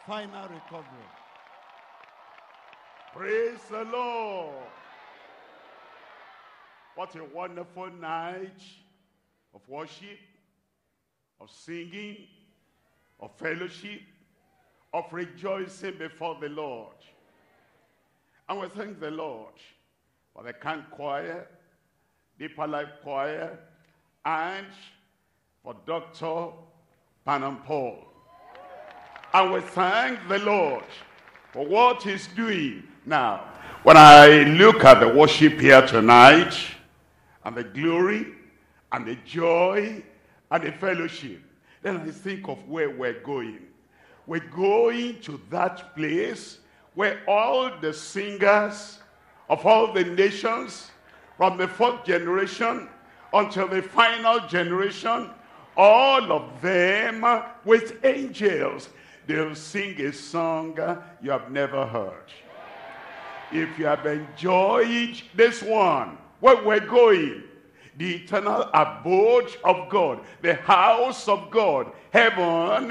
final recovery. Praise the Lord. What a wonderful night of worship, of singing, of fellowship, of rejoicing before the Lord. And we thank the Lord for the Camp Choir, Deeper Life Choir, and for Dr. Pan Paul. And we thank the Lord for what he's doing now. When I look at the worship here tonight, and the glory, and the joy, and the fellowship, then I think of where we're going. We're going to that place where all the singers of all the nations, from the fourth generation until the final generation, all of them with angels, they'll sing a song you have never heard. If you have enjoyed this one, where we're going, the eternal abode of God, the house of God, heaven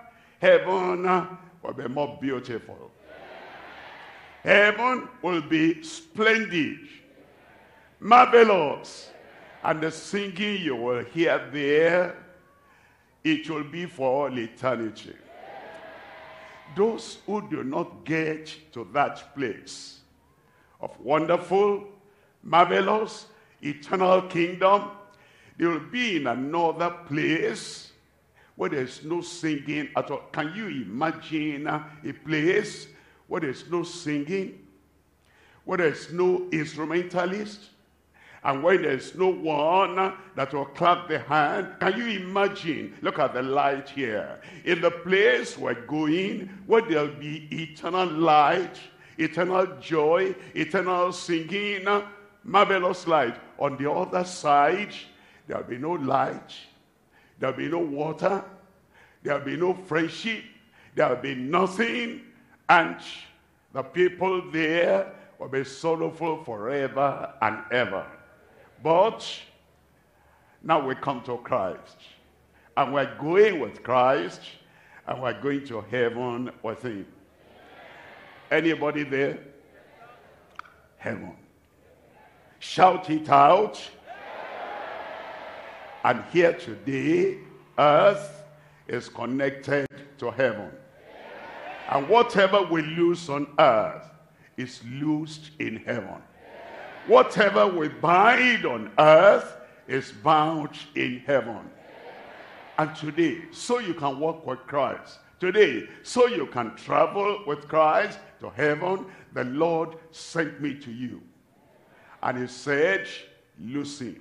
will be more beautiful. Heaven will be splendid, marvelous, and the singing you will hear there, it will be for all eternity. Those who do not get to that place of wonderful, marvelous, eternal kingdom, they will be in another place where there's no singing at all. Can you imagine a place where there's no singing, where there's no instrumentalist, and when there's no one that will clap the hand? Can you imagine? Look at the light here. In the place we're going, where there'll be eternal light, eternal joy, eternal singing, marvelous light. On the other side, there'll be no light, there'll be no water, there'll be no friendship, there'll be nothing, and the people there will be sorrowful forever and ever. But now we come to Christ, and we're going with Christ, and we're going to heaven with him. Anybody there? Heaven. Shout it out. And here today, earth is connected to heaven. And whatever we lose on earth is loosed in heaven. Whatever we bind on earth is bound in heaven. And today, so you can walk with Christ, today, so you can travel with Christ to heaven, the Lord sent me to you. And he said, loose him,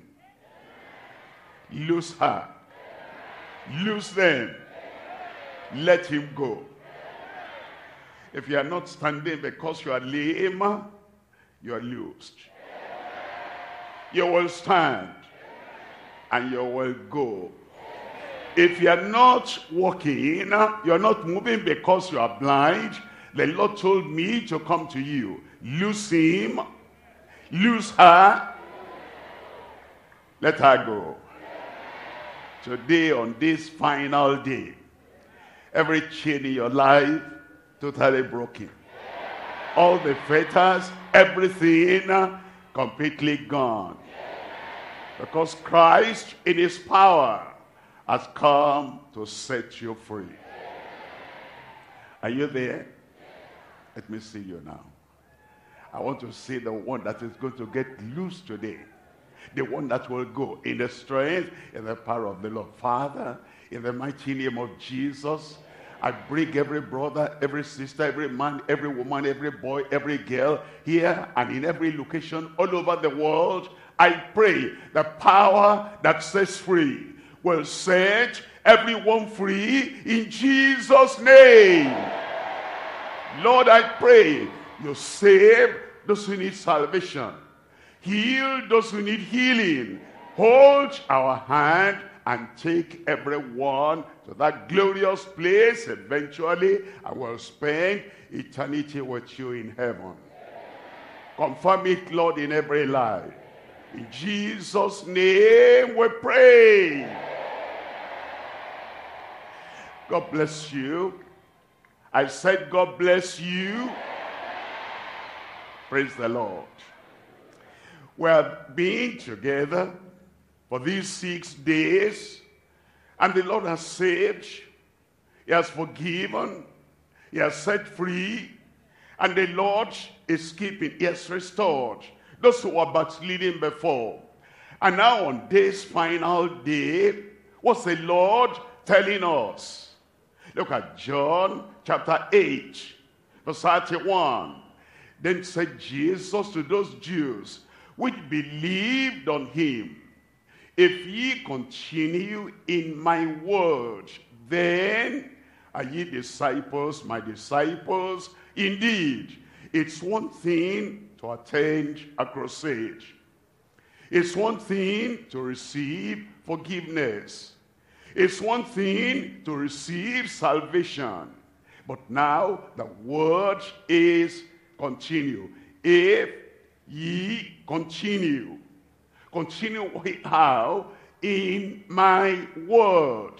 loose her, loose them, let him go. If you are not standing because you are lame, you are loosed. You will stand and you will go. If you are not walking, you are not moving because you are blind, the Lord told me to come to you. Loose him, loose her, let her go. Today, on this final day, every chain in your life totally broken. All the fetters, everything completely gone. Because Christ in his power has come to set you free. Are you there? Let me see you now. I want to see the one that is going to get loose today. The one that will go in the strength and the power of the Lord. Father, in the mighty name of Jesus, I bring every brother, every sister, every man, every woman, every boy, every girl here and in every location all over the world. I pray the power that sets free will set everyone free in Jesus' name. Lord, I pray you save those who need salvation. Heal those who need healing. Hold our hand and take everyone to that glorious place. Eventually, I will spend eternity with you in heaven. Confirm it, Lord, in every life. In Jesus' name we pray. God bless you. I said, God bless you. Praise the Lord. We have been together for these 6 days, and the Lord has saved, he has forgiven, he has set free, and the Lord is keeping, he has restored those who were backsliding before. And now on this final day, what's the Lord telling us? Look at John chapter 8, verse 31. Then said Jesus to those Jews which believed on him, if ye continue in my word, then are ye disciples, my disciples. Indeed, it's one thing to attend a crusade. It's one thing to receive forgiveness. It's one thing to receive salvation. But now the word is continue. If ye continue. Continue how? In my word.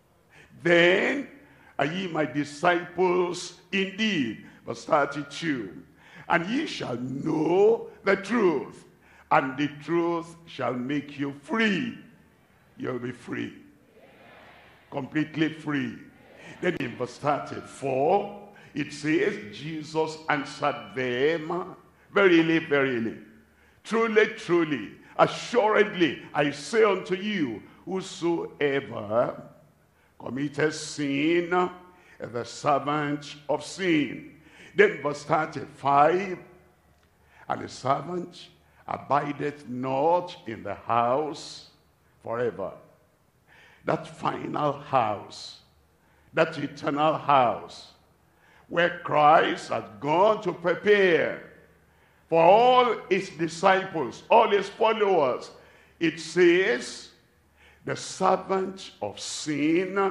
Then are ye my disciples indeed. Verse 32. And ye shall know the truth, and the truth shall make you free. You'll be free. Completely free. Then in verse 34, it says, Jesus answered them, verily, verily, truly, truly, assuredly, I say unto you, whosoever committeth sin is the servant of sin. Then verse 35, and the servant abideth not in the house forever. That final house, that eternal house, where Christ has gone to prepare for all his disciples, all his followers. It says, the servant of sin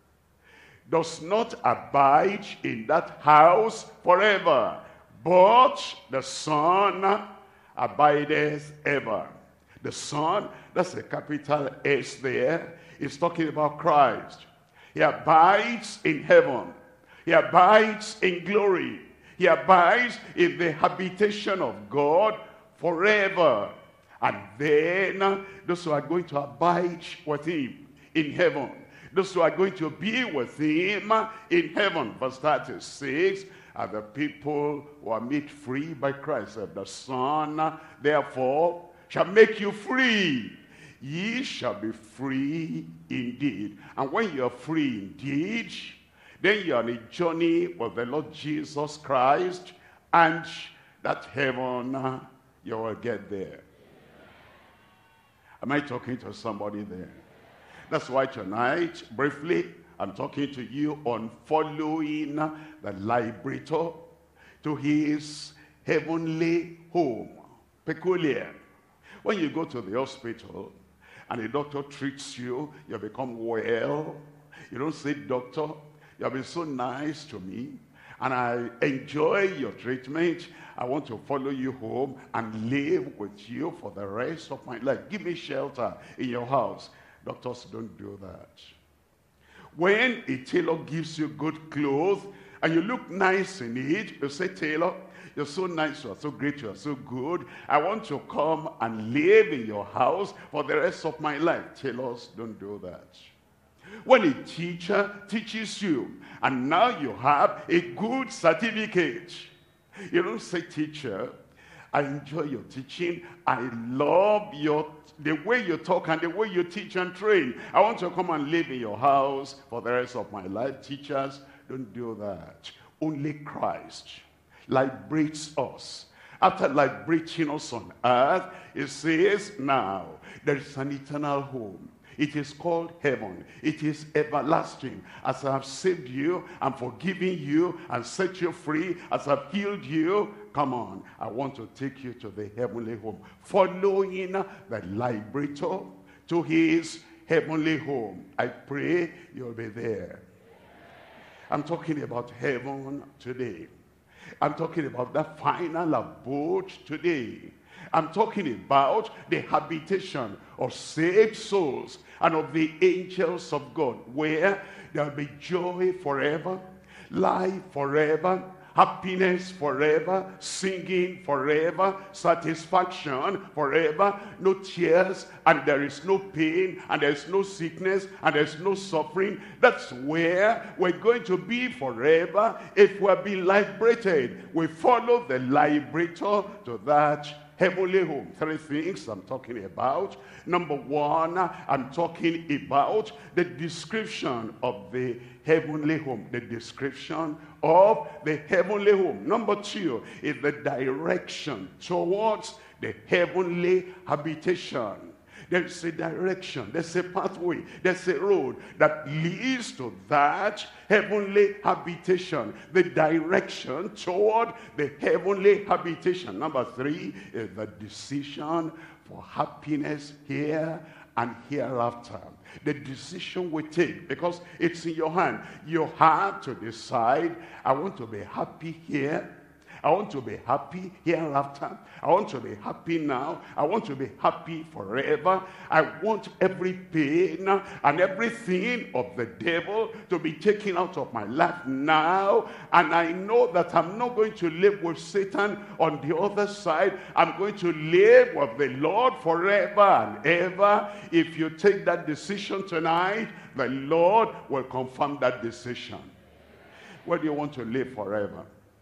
does not abide in that house forever, but the Son abideth ever. The Son, that's a capital S there, is talking about Christ. He abides in heaven. He abides in glory. He abides in the habitation of God forever. And then those who are going to abide with him in heaven, those who are going to be with him in heaven, verse 36, are the people who are made free by Christ. The Son, therefore, shall make you free. Ye shall be free indeed. And when you are free indeed, then you are on a journey with the Lord Jesus Christ, and that heaven, you will get there. Am I talking to somebody there? That's why tonight, briefly, I'm talking to you on following the liberator to his heavenly home. Peculiar. When you go to the hospital and the doctor treats you, you become well. You don't say, doctor, you have been so nice to me, and I enjoy your treatment. I want to follow you home and live with you for the rest of my life. Give me shelter in your house. Doctors don't do that. When a tailor gives you good clothes and you look nice in it, you say, tailor, you're so nice, you are so great, you are so good. I want to come and live in your house for the rest of my life. Tailors don't do that. When a teacher teaches you and now you have a good certificate, you don't say, teacher, I enjoy your teaching. I love the way you talk and the way you teach and train. I want to come and live in your house for the rest of my life. Teachers don't do that. Only Christ liberates us. After liberating us on earth, it says, now there is an eternal home. It is called heaven. It is everlasting. As I have saved you and forgiven you and set you free, as I've healed you, come on, I want to take you to the heavenly home. Following the liberator to his heavenly home. I pray you'll be there. I'm talking about heaven today. I'm talking about that final abode today. I'm talking about the habitation of saved souls and of the angels of God, where there will be joy forever. life forever, happiness forever, singing forever, satisfaction forever, no tears, and there is no pain, and there's no sickness, and there's no suffering. That's where we're going to be forever if we're being liberated. We follow the liberator to that heavenly home. Three things I'm talking about. Number one, I'm talking about the description of the heavenly home. The description of the heavenly home. Number two is the direction towards the heavenly habitation. There's a direction, there's a pathway, there's a road that leads to that heavenly habitation. The direction toward the heavenly habitation. Number three is the decision for happiness here and hereafter. The decision we take, because it's in your hand. You have to decide, I want to be happy here. I want to be happy hereafter. I want to be happy now. I want to be happy forever. I want every pain and everything of the devil to be taken out of my life now. And I know that I'm not going to live with Satan on the other side. I'm going to live with the Lord forever and ever. If you take that decision tonight, the Lord will confirm that decision. Where do you want to live forever?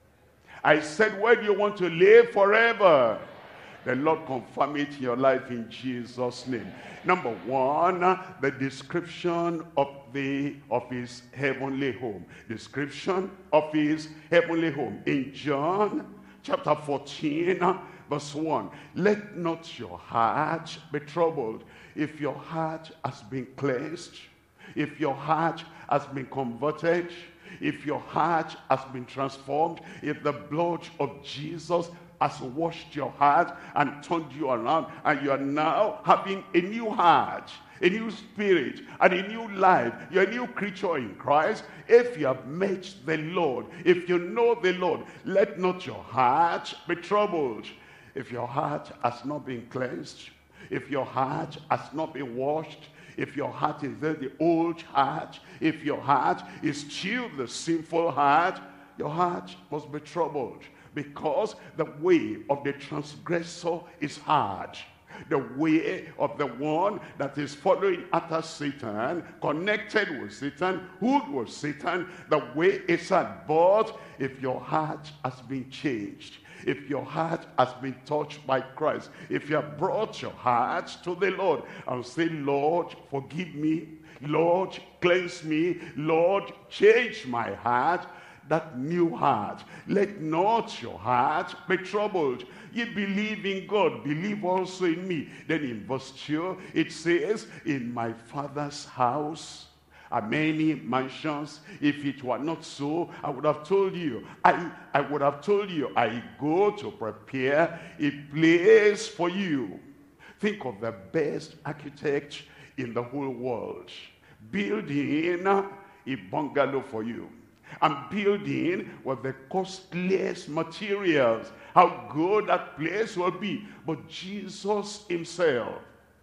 I said, where do you want to live forever? The Lord confirm it in your life in Jesus' name. Number one, the description of his heavenly home. Description of his heavenly home. In John chapter 14, verse 1. Let not your heart be troubled. If your heart has been cleansed, if your heart has been converted, if your heart has been transformed, if the blood of Jesus has washed your heart and turned you around, and you are now having a new heart, a new spirit, and a new life, you're a new creature in Christ. If you have met the Lord, if you know the Lord, let not your heart be troubled. If your heart has not been cleansed, if your heart has not been washed, if your heart is there, the old heart, if your heart is still the sinful heart, your heart must be troubled, because the way of the transgressor is hard. The way of the one that is following after Satan, connected with Satan, hooked with Satan, the way is hard. But if your heart has been changed, if your heart has been touched by Christ, if you have brought your heart to the Lord and say, Lord, forgive me, Lord, cleanse me, Lord, change my heart, that new heart, let not your heart be troubled. Ye believe in God, believe also in me. Then in verse 2, it says, in my Father's house are many mansions. If it were not so, I would have told you. I would have told you, I go to prepare a place for you. Think of the best architect in the whole world building a bungalow for you. I'm building with the costliest materials. How good that place will be. But Jesus himself,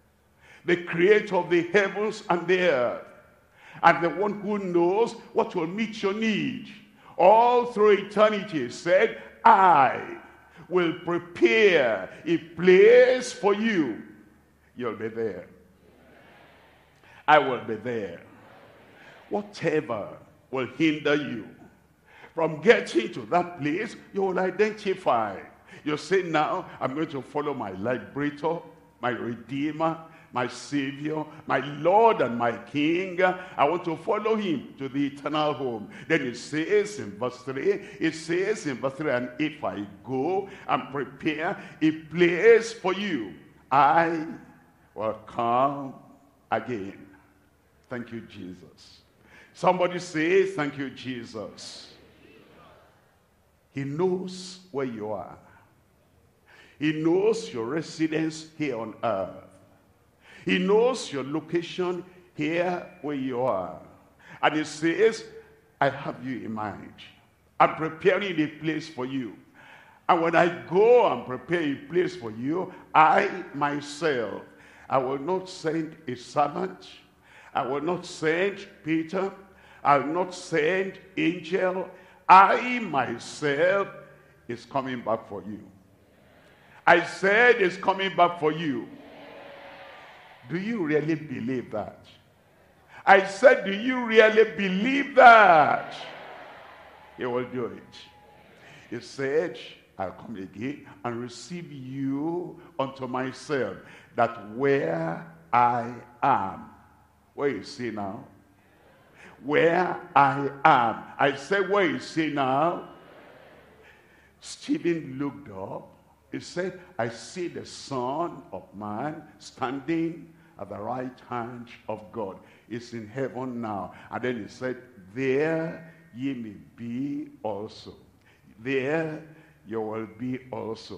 the creator of the heavens and the earth, and the one who knows what will meet your need all through eternity, said, I will prepare a place for you. You'll be there. I will be there. Whatever will hinder you from getting to that place, you will identify. You say, now I'm going to follow my liberator, my redeemer, my Savior, my Lord and my King. I want to follow him to the eternal home. Then it says in verse 3, and if I go and prepare a place for you, I will come again. Thank you, Jesus. Somebody say, thank you, Jesus. He knows where you are. He knows your residence here on earth. He knows your location here where you are. And he says, I have you in mind. I'm preparing a place for you. And when I go and prepare a place for you, I myself, I will not send a servant. I will not send Peter. I'll not send angel. I myself is coming back for you. I said it's coming back for you. Do you really believe that? I said, do you really believe that? He will do it. He said, I'll come again and receive you unto myself, that where I am. Where is he now? Where I am. I said, where is he now? Stephen looked up. He said, I see the Son of Man standing at the right hand of God. He's in heaven now. And then he said, there ye may be also. There you will be also.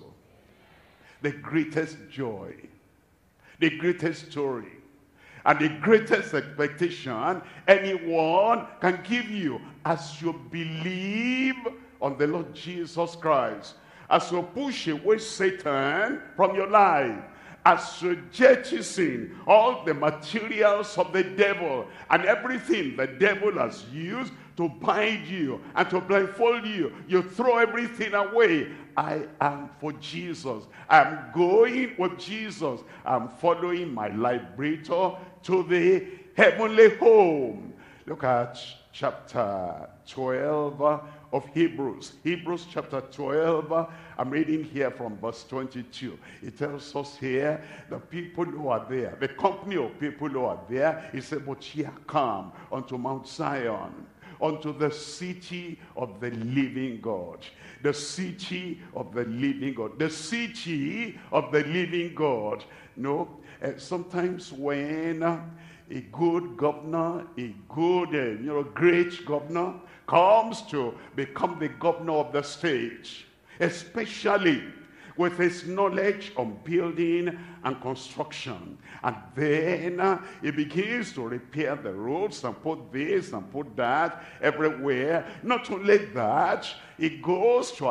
The greatest joy, the greatest story, and the greatest expectation anyone can give you as you believe on the Lord Jesus Christ, as you push away Satan from your life, as you jettison all the materials of the devil and everything the devil has used to bind you and to blindfold you, you throw everything away. I am for Jesus. I'm going with Jesus. I'm following my liberator to the heavenly home. Look at chapter 12 of Hebrews. Hebrews chapter 12. I'm reading here from verse 22. It tells us here, the people who are there, the company of people who are there, it said, but ye are come unto Mount Zion, unto the city of the living God. The city of the living God. The city of the living God. No, sometimes when a good governor, a good, great governor comes to become the governor of the state, especially with his knowledge on building and construction. And then he begins to repair the roads and put this and put that everywhere. Not only that, he goes to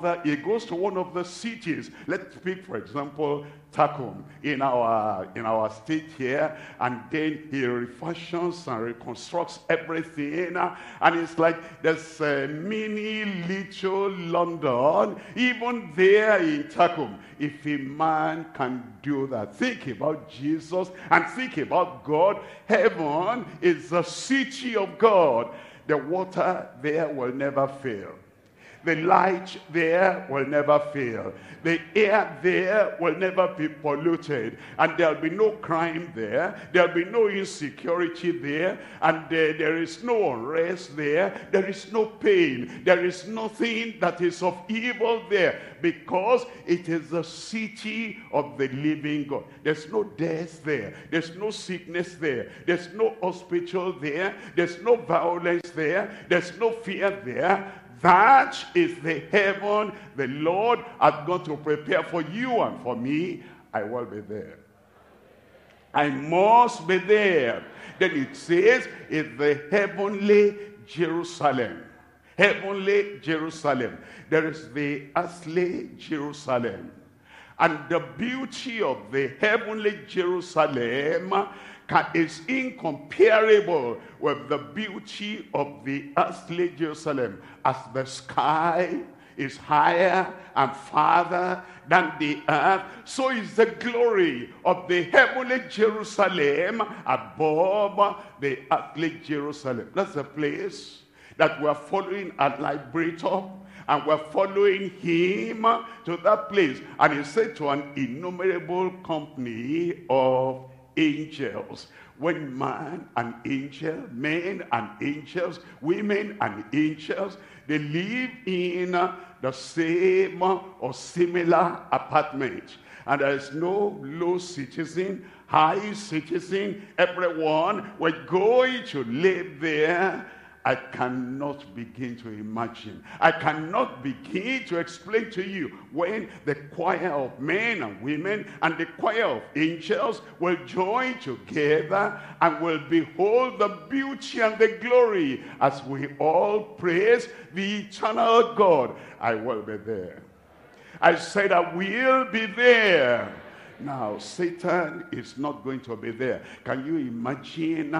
one of the cities. Let's pick, for example, Takum in our state here, and then he refashions and reconstructs everything, and it's like there's a mini little London even there in Takum. If a man can do that, think about Jesus and think about God. Heaven is the city of God. The water there will never fail. The light there will never fail. The air there will never be polluted. And there'll be no crime there. There'll be no insecurity there. And there is no unrest there. There is no pain. There is nothing that is of evil there. Because it is the city of the living God. There's no death there. There's no sickness there. There's no hospital there. There's no violence there. There's no fear there. That is the heaven the Lord has got to prepare for you and for me. I will be there. I must be there. Then it says, it's the heavenly Jerusalem. Heavenly Jerusalem. There is the earthly Jerusalem. And the beauty of the heavenly Jerusalem is incomparable with the beauty of the earthly Jerusalem, as the sky is higher and farther than the earth, so is the glory of the heavenly Jerusalem above the earthly Jerusalem. That's the place that we're following our liberator, and we're following him to that place. And he said to an innumerable company of angels. When man and angel, men and angels, women and angels, they live in the same or similar apartment. And there is no low citizen, high citizen. Everyone we're going to live there. I cannot begin to imagine. I cannot begin to explain to you when the choir of men and women and the choir of angels will join together and will behold the beauty and the glory as we all praise the eternal God. I will be there. I said I will be there. Now, Satan is not going to be there. Can you imagine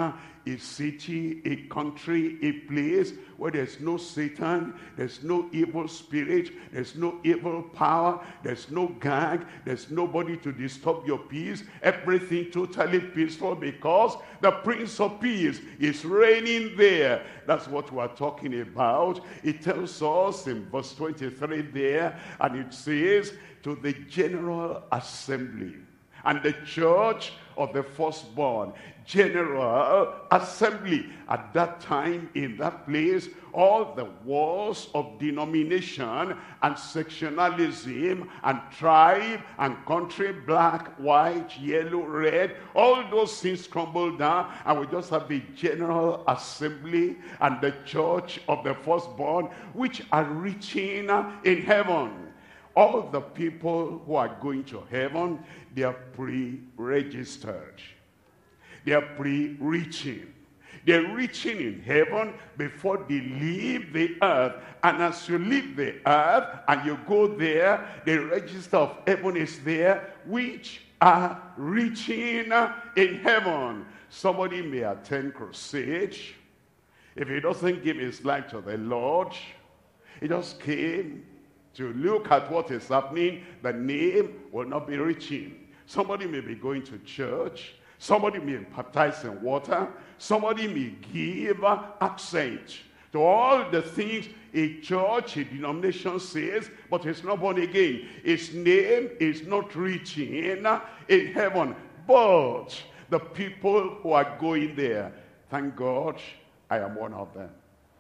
a city, a country, a place where there's no Satan, there's no evil spirit, there's no evil power, there's no gang, there's nobody to disturb your peace, everything totally peaceful because the Prince of Peace is reigning there. That's what we're talking about. It tells us in verse 23 there, and it says, to the general assembly and the church of the firstborn. General assembly. At that time, in that place, all the wars of denomination and sectionalism and tribe and country, black, white, yellow, red, all those things crumble down, and we just have the general assembly and the church of the firstborn, which are reaching in heaven. All the people who are going to heaven, they are pre-registered. They are pre-reaching. They're reaching in heaven before they leave the earth. And as you leave the earth and you go there, the register of heaven is there, which are reaching in heaven. Somebody may attend crusade. If he doesn't give his life to the Lord, he just came to look at what is happening, the name will not be reaching. Somebody may be going to church. Somebody may be baptized in water. Somebody may give accent to all the things a church, a denomination says, but it's not born again. His name is not reaching in heaven. But the people who are going there, thank God, I am one of them.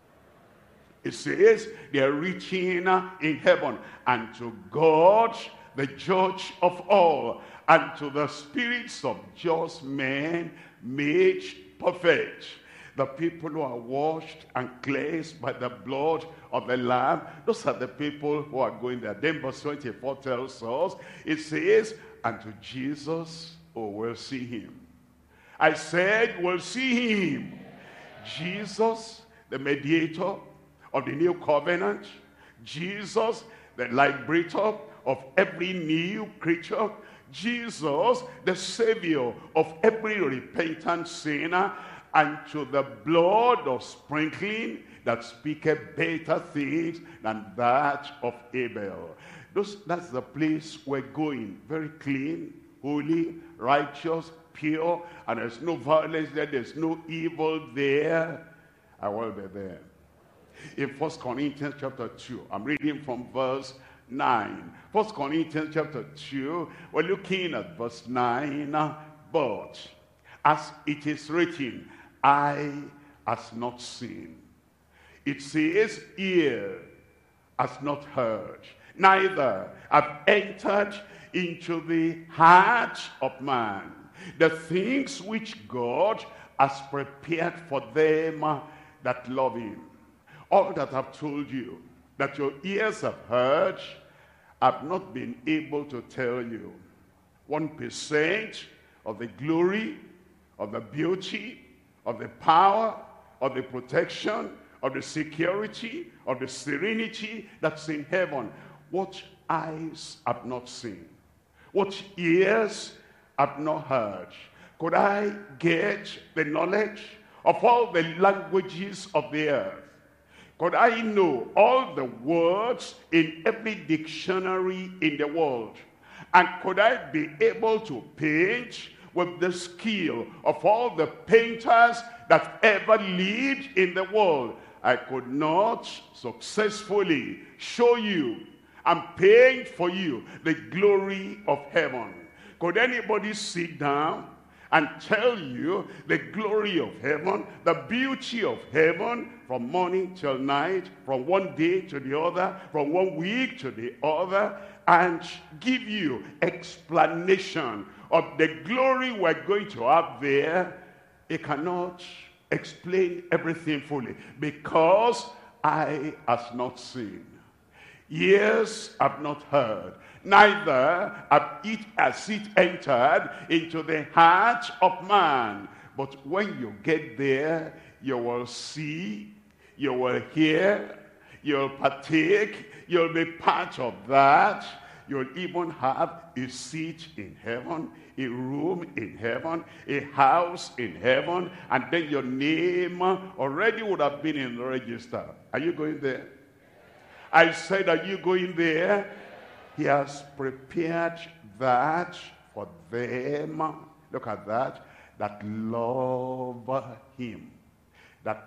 It says they are reaching in heaven, and to God, the judge of all, and to the spirits of just men made perfect. The people who are washed and cleansed by the blood of the Lamb, those are the people who are going there. Then verse 24 tells us, it says, and to Jesus, oh, we'll see him. I said, we'll see him. Jesus, the mediator of the new covenant, Jesus, the liberator of every new creature, Jesus, the savior of every repentant sinner, and to the blood of sprinkling that speaketh better things than that of Abel. That's the place we're going. Very clean, holy, righteous, pure, and there's no violence there, there's no evil there. I will be there. In 1 Corinthians chapter 2, I'm reading from verse 9. 1 Corinthians chapter 2, we're looking at verse 9. But as it is written, eye has not seen. It says, ear has not heard, neither have entered into the heart of man the things which God has prepared for them that love him. All that I've told you, that your ears have heard, I've not been able to tell you 1% of the glory, of the beauty, of the power, of the protection, of the security, of the serenity that's in heaven. What eyes have not seen, what ears have not heard. Could I get the knowledge of all the languages of the earth? Could I know all the words in every dictionary in the world? And could I be able to paint with the skill of all the painters that ever lived in the world? I could not successfully show you and paint for you the glory of heaven. Could anybody sit down and tell you the glory of heaven, the beauty of heaven, from morning till night, from one day to the other, from one week to the other, and give you explanation of the glory we're going to have there? It cannot explain everything fully, because eye has not seen, ears have not heard, neither has it entered into the heart of man. But when you get there, you will see, you will hear, you'll partake, you'll be part of that. You'll even have a seat in heaven, a room in heaven, a house in heaven, and then your name already would have been in the register. Are you going there? I said, are you going there? He has prepared that for them. Look at that. That love him. That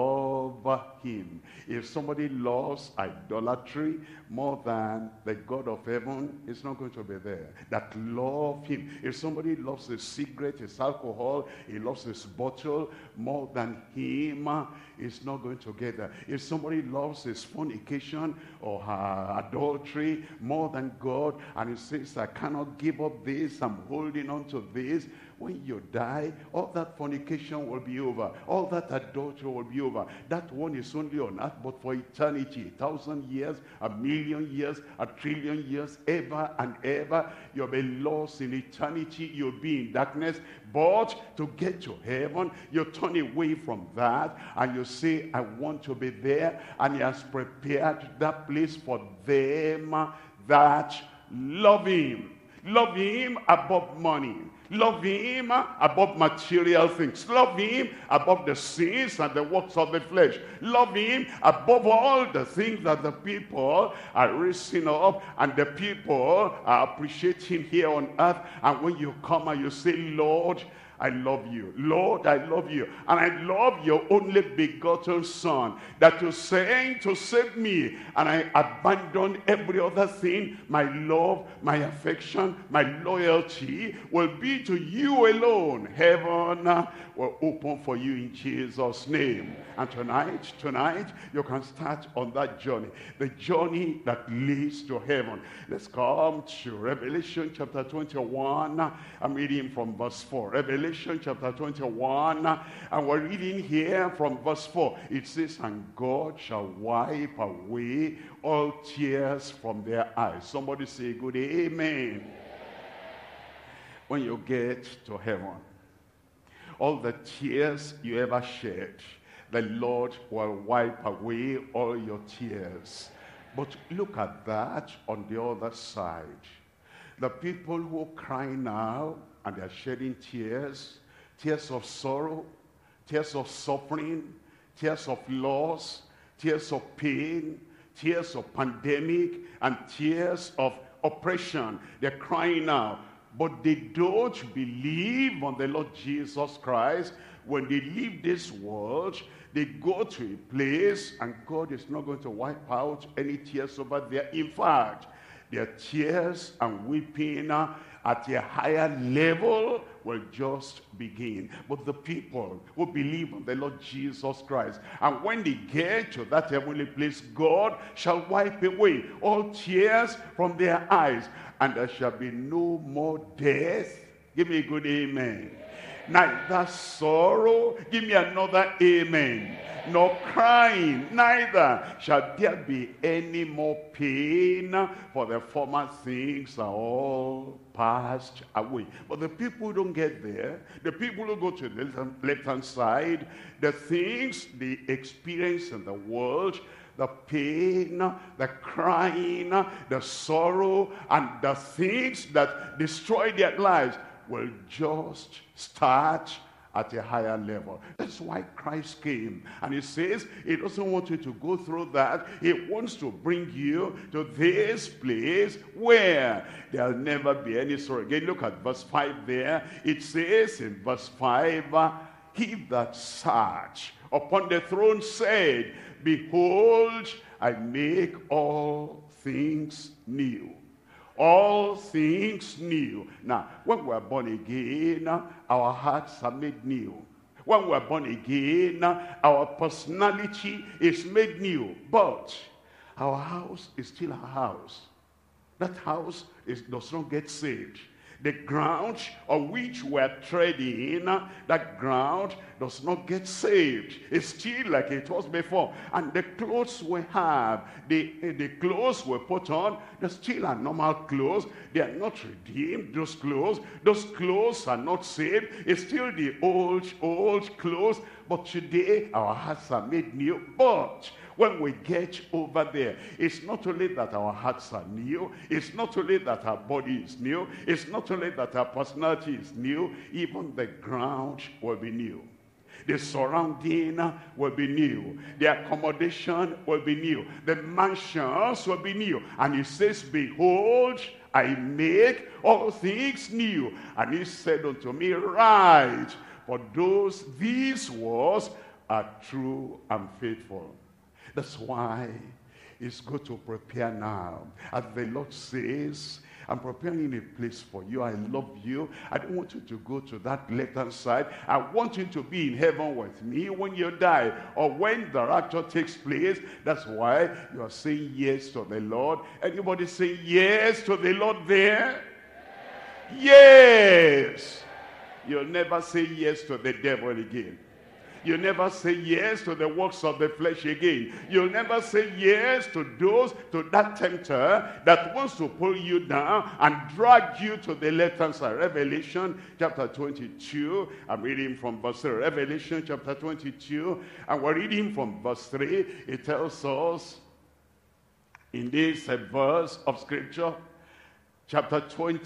love him. If somebody loves idolatry more than the God of heaven, it's not going to be there. That love him. If somebody loves his cigarette, his alcohol, he loves his bottle more than him, it's not going to get there. If somebody loves his fornication or her adultery more than God, and he says, I cannot give up this, I'm holding on to this, when you die, all that fornication will be over. All that adultery will be over. That one is only on earth, but for eternity. 1,000 years, 1,000,000 years, 1,000,000,000,000 years, ever and ever. You'll be lost in eternity. You'll be in darkness. But to get to heaven, you turn away from that, and you say, I want to be there. And he has prepared that place for them that love him. Love him above money. Love him above material things. Love him above the sins and the works of the flesh. Love him above all the things that the people are raising up, and the people are appreciating here on earth. And when you come and you say, Lord, I love you. Lord, I love you. And I love your only begotten Son, that you sent to save me. And I abandon every other thing. My love, my affection, my loyalty will be to you alone. Heaven will open for you in Jesus' name. And tonight, you can start on that journey. The journey that leads to heaven. Let's come to Revelation chapter 21. I'm reading from verse 4. Revelation chapter 21, and we're reading here from verse 4. It says, and God shall wipe away all tears from their eyes. Somebody say good amen. When you get to heaven, all the tears you ever shed, the Lord will wipe away all your tears. But look at that on the other side. The people who cry now, and they're shedding tears, tears of sorrow, tears of suffering, tears of loss, tears of pain, tears of pandemic, and tears of oppression. They're crying now, but they don't believe on the Lord Jesus Christ. When they leave this world, they go to a place, and God is not going to wipe out any tears over there. In fact, their tears and weeping at a higher level will just begin. But the people who believe on the Lord Jesus Christ, and when they get to that heavenly place, God shall wipe away all tears from their eyes, and there shall be no more death. Give me a good amen. Neither sorrow, give me another amen, nor crying, neither shall there be any more pain, for the former things are all passed away. But the people who don't get there, the people who go to the left-hand side, the things they experience in the world, the pain, the crying, the sorrow, and the things that destroy their lives will just start at a higher level. That's why Christ came. And he says he doesn't want you to go through that. He wants to bring you to this place where there'll never be any sorrow again. Look at verse 5 there. It says in verse 5, he that sat upon the throne said, behold, I make all things new. All things new. Now, when we're born again, our hearts are made new. When we're born again, our personality is made new. But our house is still our house. That house does not get saved. The ground on which we're treading, that ground does not get saved. It's still like it was before. And the clothes we have, the clothes we put on, they're still are normal clothes. They are not redeemed, those clothes. Those clothes are not saved. It's still the old clothes. But today, our hearts are made new. But when we get over there, it's not only that our hearts are new, it's not only that our body is new, it's not only that our personality is new, even the ground will be new. The surrounding will be new. The accommodation will be new. The mansions will be new. And he says, behold, I make all things new. And he said unto me, write, for these words are true and faithful. That's why it's good to prepare now. As the Lord says, I'm preparing a place for you. I love you. I don't want you to go to that left-hand side. I want you to be in heaven with me when you die or when the rapture takes place. That's why you are saying yes to the Lord. Anybody say yes to the Lord there? Yes. You'll never say yes to the devil again. You'll never say yes to the works of the flesh again. You'll never say yes to that tempter that wants to pull you down and drag you to the left-hand side. Revelation chapter 22, I'm reading from verse 3. Revelation chapter 22, and we're reading from verse 3. It tells us in this verse of scripture, chapter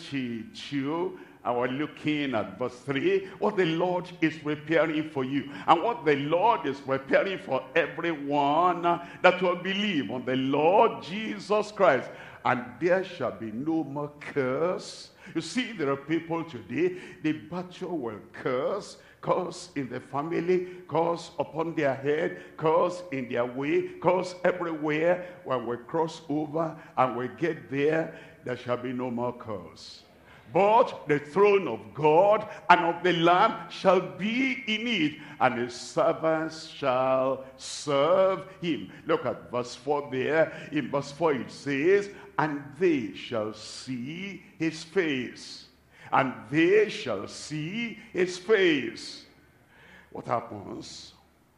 22, and we're looking at verse 3, what the Lord is preparing for you, and what the Lord is preparing for everyone that will believe on the Lord Jesus Christ. And there shall be no more curse. You see, there are people today, the battle will curse in the family, curse upon their head, curse in their way, curse everywhere. When we cross over and we get there, there shall be no more curse. But the throne of God and of the Lamb shall be in it, and his servants shall serve him. Look at verse 4 there. In verse 4 it says, and they shall see his face. And they shall see his face. What happens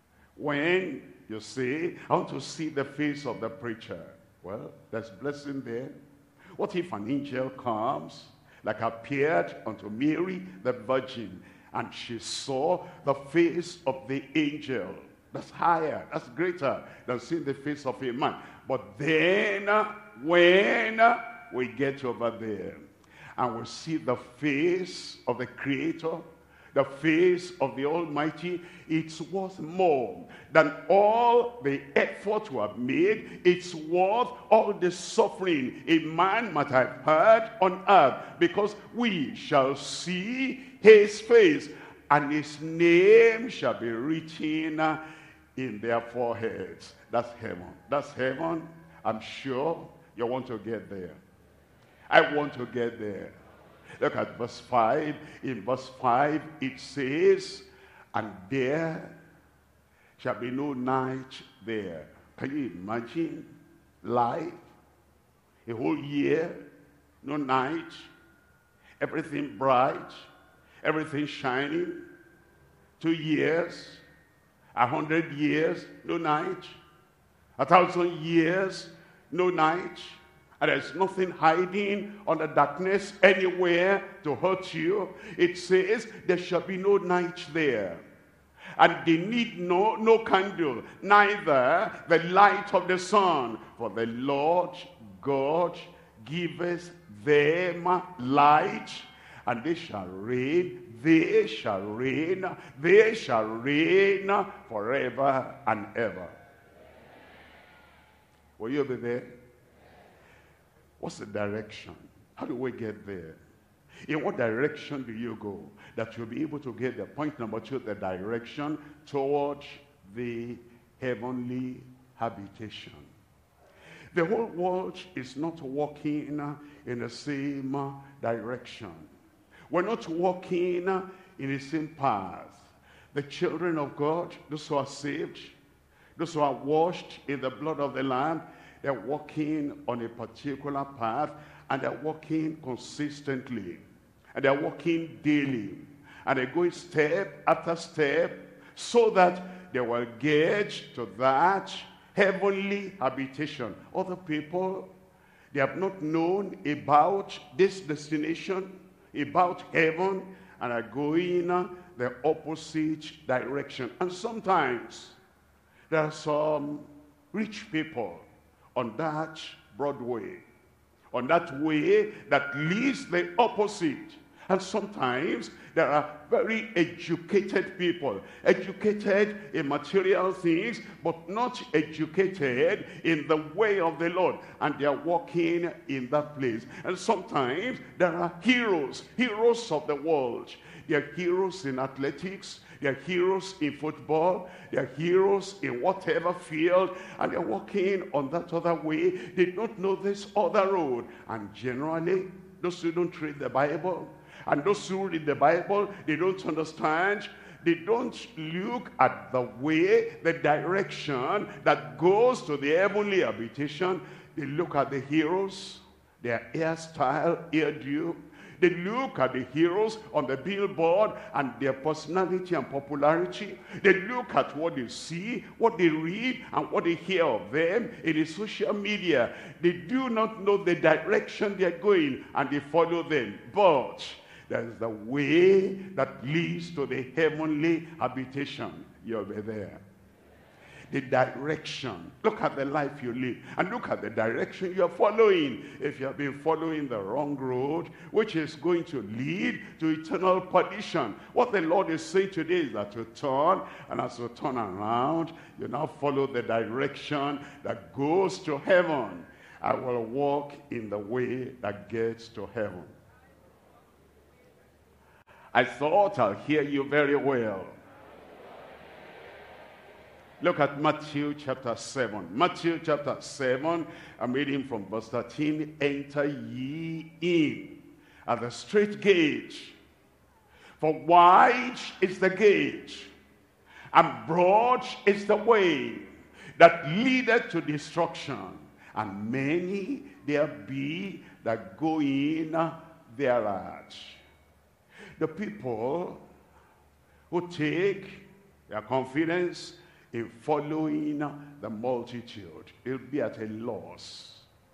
when you say, I want to see the face of the preacher? Well, there's blessing there. What if an angel comes, like appeared unto Mary the virgin, and she saw the face of the angel? That's higher, that's greater than seeing the face of a man. But then when we get over there and we see the face of the Creator, the face of the Almighty, it's worth more than all the effort we have made. It's worth all the suffering a man might have had on earth, because we shall see his face, and his name shall be written in their foreheads. That's heaven. That's heaven. I'm sure you want to get there. I want to get there. Look at verse 5. In verse 5 it says, and there shall be no night there. Can you imagine life? A whole year, no night, everything bright, everything shining. 2 years, 100 years, no night. 1,000 years, no night. And there's nothing hiding under darkness anywhere to hurt you. It says there shall be no night there. And they need no candle, neither the light of the sun. For the Lord God giveth them light, and they shall reign, they shall reign forever and ever. Will you be there? What's the direction? How do we get there? In what direction do you go that you'll be able to get there? Point number 2, the direction towards the heavenly habitation. The whole world is not walking in the same direction. We're not walking in the same path. The children of God, those who are saved, those who are washed in the blood of the Lamb, they're walking on a particular path, and they're walking consistently, and they're walking daily, and they're going step after step, so that they will get to that heavenly habitation. Other people, they have not known about this destination, about heaven, and are going the opposite direction. And sometimes there are some rich people on that Broadway, on that way that leads the opposite. And sometimes there are very educated people, educated in material things, but not educated in the way of the Lord. And they are walking in that place. And sometimes there are heroes of the world. They are heroes in athletics. They are heroes in football. They are heroes in whatever field. And they're walking on that other way. They don't know this other road. And generally, those who don't read the Bible, and those who read the Bible, they don't understand. They don't look at the way, the direction that goes to the heavenly habitation. They look at the heroes, their hairstyle, hairdo. They look at the heroes on the billboard and their personality and popularity. They look at what they see, what they read, and what they hear of them in the social media. They do not know the direction they're going, and they follow them. But there's the way that leads to the heavenly habitation. You'll be there. The direction. Look at the life you live, and look at the direction you're following. If you have been following the wrong road, which is going to lead to eternal perdition, what the Lord is saying today is that you turn, and as you turn around, you now follow the direction that goes to heaven. I will walk in the way that gets to heaven. I thought I'll hear you very well. Look at Matthew chapter 7. Matthew chapter 7, I'm reading from verse 13. Enter ye in at the straight gate. For wide is the gate, and broad is the way that leadeth to destruction, and many there be that go in thereat. The people who take their confidence in following the multitude, they'll be at a loss.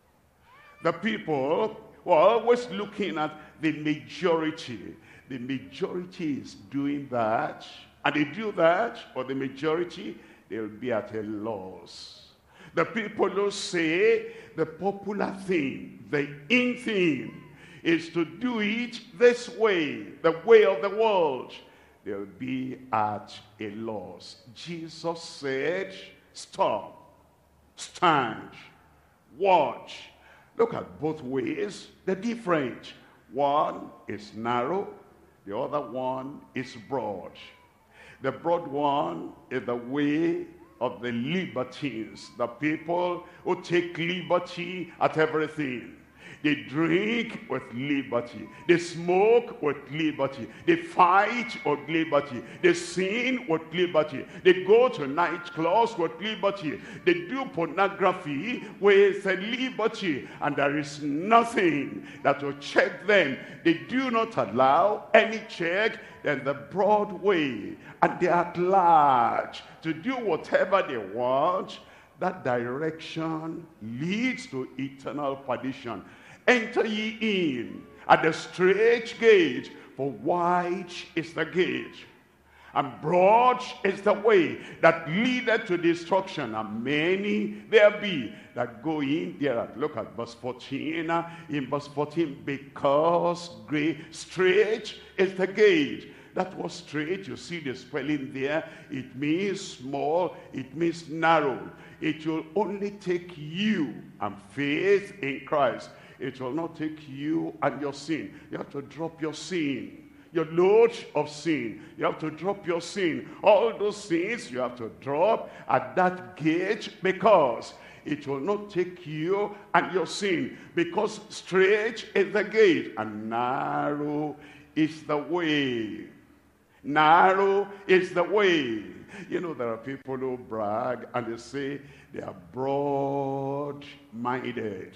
The people who are always looking at the majority. The majority is doing that, and they do that, or the majority, they'll be at a loss. The people who say the popular thing, the in thing, is to do it this way, the way of the world, they'll be at a loss. Jesus said, stop, stand, watch. Look at both ways. They're different. One is narrow, the other one is broad. The broad one is the way of the libertines, the people who take liberty at everything. They drink with liberty. They smoke with liberty. They fight with liberty. They sin with liberty. They go to nightclubs with liberty. They do pornography with liberty. And there is nothing that will check them. They do not allow any check than the broad way. And they are at large to do whatever they want. That direction leads to eternal perdition. Enter ye in at the straight gate, for wide is the gate, and broad is the way that leadeth to destruction, and many there be that go in there. Look at verse 14. In verse 14, because straight is the gate. That was straight. You see the spelling there. It means small. It means narrow. It will only take you and faith in Christ. It will not take you and your sin. You have to drop your sin, your load of sin. You have to drop your sin. All those sins you have to drop at that gate, because it will not take you and your sin. Because straight is the gate, and narrow is the way. Narrow is the way. You know, there are people who brag and they say they are broad-minded.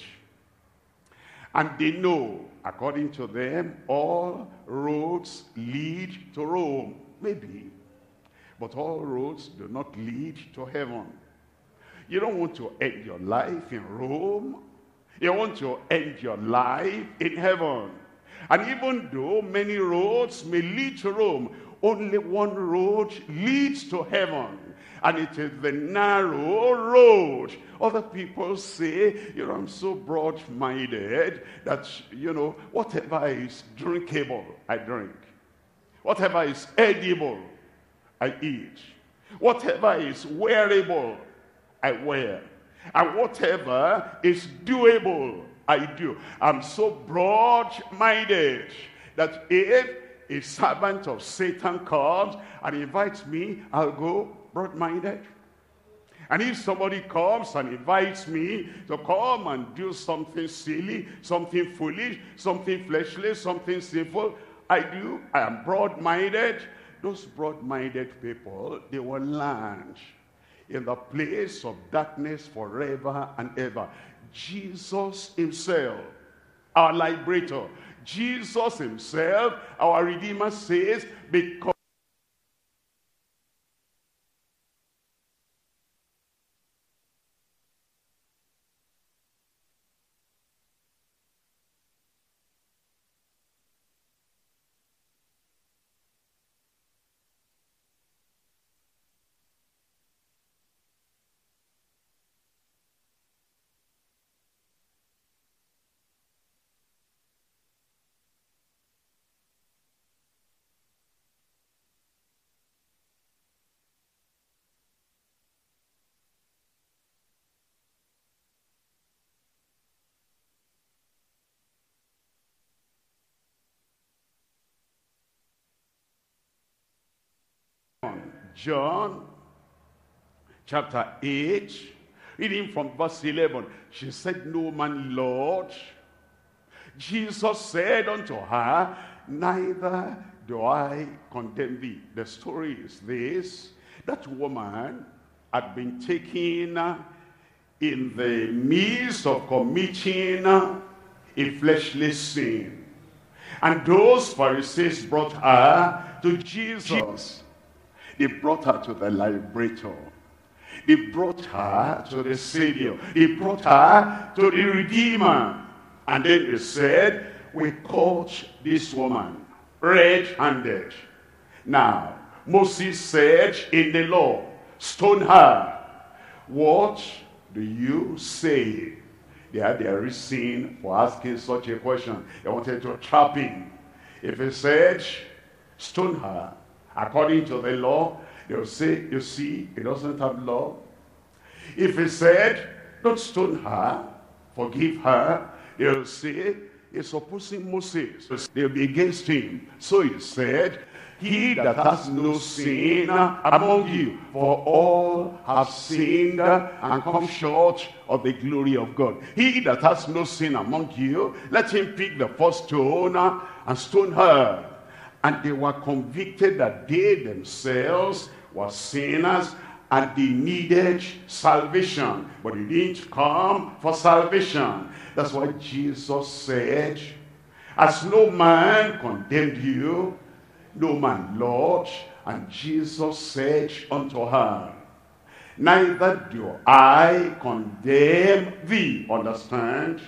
And they know, according to them, all roads lead to Rome. Maybe. But all roads do not lead to heaven. You don't want to end your life in Rome. You want to end your life in heaven. And even though many roads may lead to Rome, only one road leads to heaven. And it is the narrow road. Other people say, I'm so broad-minded that, whatever is drinkable, I drink. Whatever is edible, I eat. Whatever is wearable, I wear. And whatever is doable, I do. I'm so broad-minded that if a servant of Satan comes and invites me, I'll go broad-minded. And if somebody comes and invites me to come and do something silly, something foolish, something fleshly, something sinful, I do. I am broad-minded. Those broad-minded people, they will land in the place of darkness forever and ever. Jesus himself, our liberator, Jesus himself, our Redeemer, says, because John chapter 8, reading from verse 11. She said, "No man, Lord." Jesus said unto her, "Neither do I condemn thee." The story is this: that woman had been taken in the midst of committing a fleshly sin. And those Pharisees brought her to Jesus. They brought her to the liberator. They brought her to the Savior. They brought her to the Redeemer. And then they said, "We caught this woman red-handed. Now, Moses said in the law, stone her. What do you say?" They had their reason for asking such a question. They wanted to trap him. If he said, stone her, according to the law, they will say, you see, he doesn't have law. If he said, don't stone her, forgive her, they will say, he's opposing Moses. They'll be against him. So he said, he that has no sin among you, for all have sinned and come short of the glory of God. He that has no sin among you, let him pick the first stone and stone her. And they were convicted that they themselves were sinners and they needed salvation. But they didn't come for salvation. That's why Jesus said, "As no man condemned you, no man, Lord." And Jesus said unto her, "Neither do I condemn thee." Understand?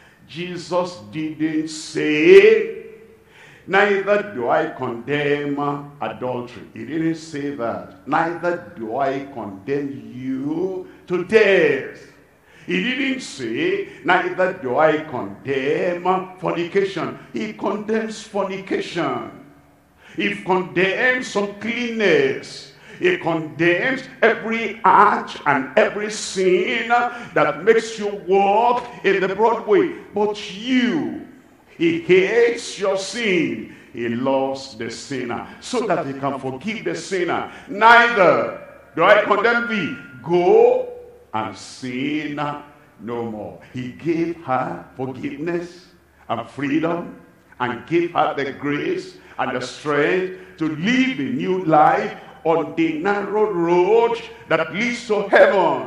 Jesus didn't say, "Neither do I condemn adultery." He didn't say that. "Neither do I condemn you to death." He didn't say, "Neither do I condemn fornication." He condemns fornication. He condemns uncleanness. He condemns every act and every sin that makes you walk in the broad way. But you, he hates your sin. He loves the sinner so that he can forgive the sinner. "Neither do I condemn thee. Go and sin no more." He gave her forgiveness and freedom and gave her the grace and the strength to live a new life on the narrow road that leads to heaven.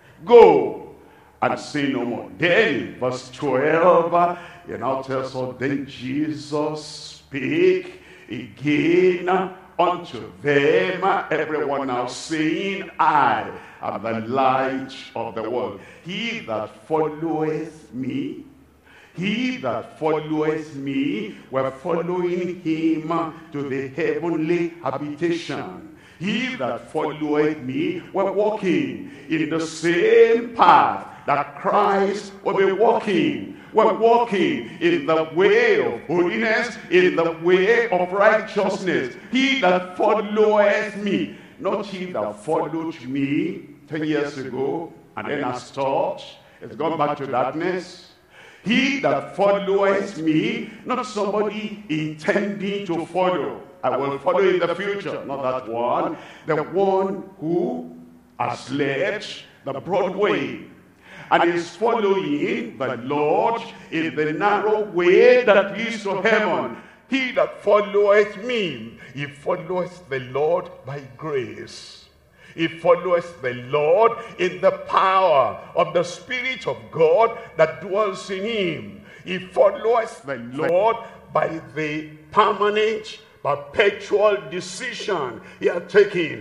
Go and sin no more. Then in verse 12, it now tells us, "Then Jesus spake again unto them, everyone now saying, I am the light of the world. He that followeth me, he that followeth me, we're following him to the heavenly habitation. He that followeth me will walking in the same path that Christ will be walking. We're walking in the way of holiness, in the way of righteousness. He that followeth me, not he that followed me 10 years ago and then has stopped, has gone back to darkness. He that followeth me, not somebody intending to follow. I will follow in the future, not that one. The one who has left the broad way and is following the Lord in the narrow way that leads to heaven. He that followeth me, he followeth the Lord by grace. He followeth the Lord in the power of the Spirit of God that dwells in him. He followeth the Lord by the permanent, perpetual decision he had taken.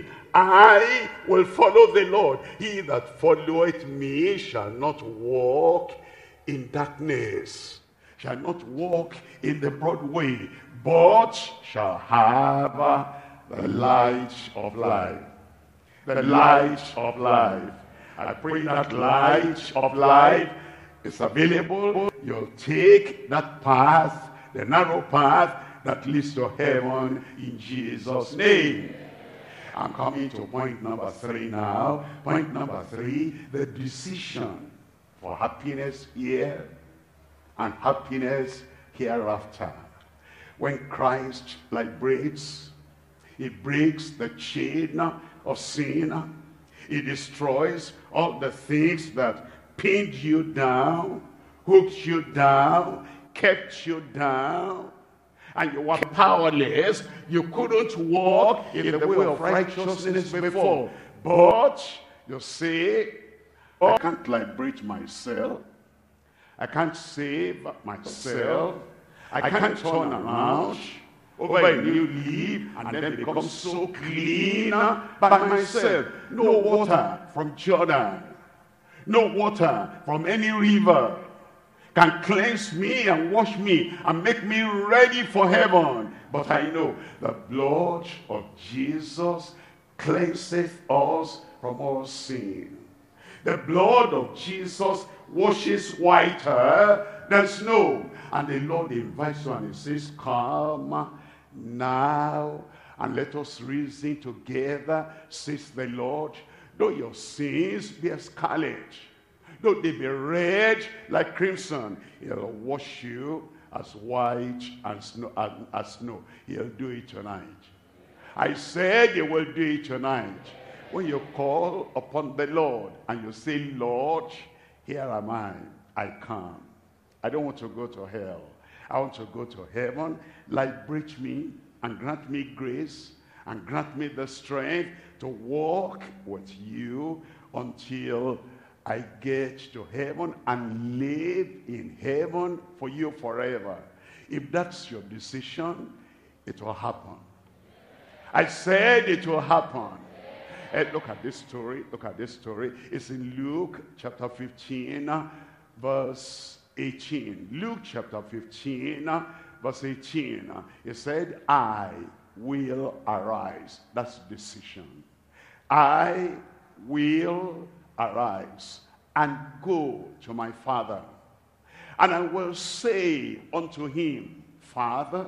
I will follow the Lord. He that followeth me shall not walk in darkness, shall not walk in the broad way, but shall have the light of life. The light of life. I pray that light of life is available. You'll take that path, the narrow path that leads to heaven, in Jesus' name. I'm coming to point number 3 now. Point number 3, the decision for happiness here and happiness hereafter. When Christ liberates, he breaks the chain of sin. He destroys all the things that pinned you down, hooked you down, kept you down, and you were powerless. You couldn't walk in the way of righteousness before. But you say, oh, I can't liberate myself. I can't save myself. I can't turn around over a new leaf and then become so clean by myself. No water from Jordan, no water from any river can cleanse me and wash me and make me ready for heaven. But I know the blood of Jesus cleanseth us from all sin. The blood of Jesus washes whiter than snow. And the Lord invites you and he says, come now and let us reason together, says the Lord. Though your sins be as scarlet, though they be red like crimson, he'll wash you as white as snow. He'll do it tonight. I said he will do it tonight. When you call upon the Lord and you say, Lord, here am I come. I don't want to go to hell. I want to go to heaven. Liberate me and grant me grace and grant me the strength to walk with you until I get to heaven and live in heaven for you forever. If that's your decision, it will happen. I said it will happen. And look at this story. Look at this story. It's in Luke chapter 15, verse 18. Luke chapter 15, verse 18. He said, I will arise. That's decision. I will arise and go to my father, and I will say unto him, Father,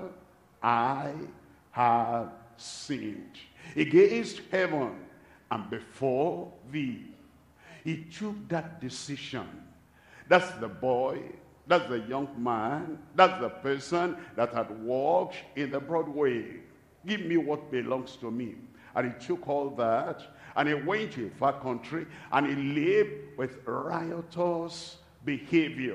I have sinned against heaven and before thee. He took that decision. That's the boy, that's the young man, that's the person that had walked in the broad way. Give me what belongs to me. And he took all that, and he went to a far country, and he lived with riotous behavior.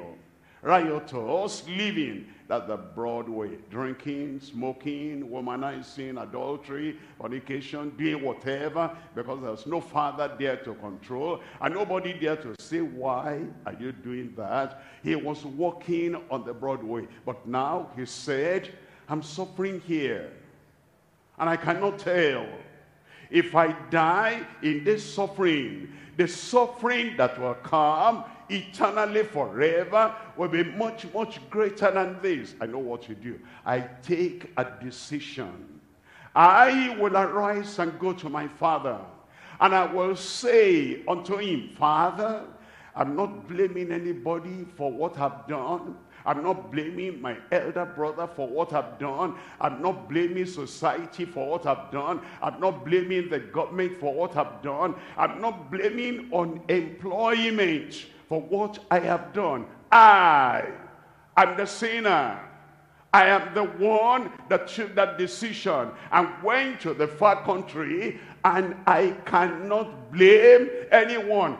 Riotous living, that's the broad way. Drinking, smoking, womanizing, adultery, fornication, doing whatever, because there's no father there to control, and nobody there to say, why are you doing that? He was walking on the broad way. But now he said, I'm suffering here, and I cannot tell. If I die in this suffering, the suffering that will come eternally forever will be much, much greater than this. I know what to do. I take a decision. I will arise and go to my father, and I will say unto him, Father, I'm not blaming anybody for what I've done. I'm not blaming my elder brother for what I've done. I'm not blaming society for what I've done. I'm not blaming the government for what I've done. I'm not blaming unemployment for what I have done. I am the sinner. I am the one that took that decision and went to the far country, and I cannot blame anyone.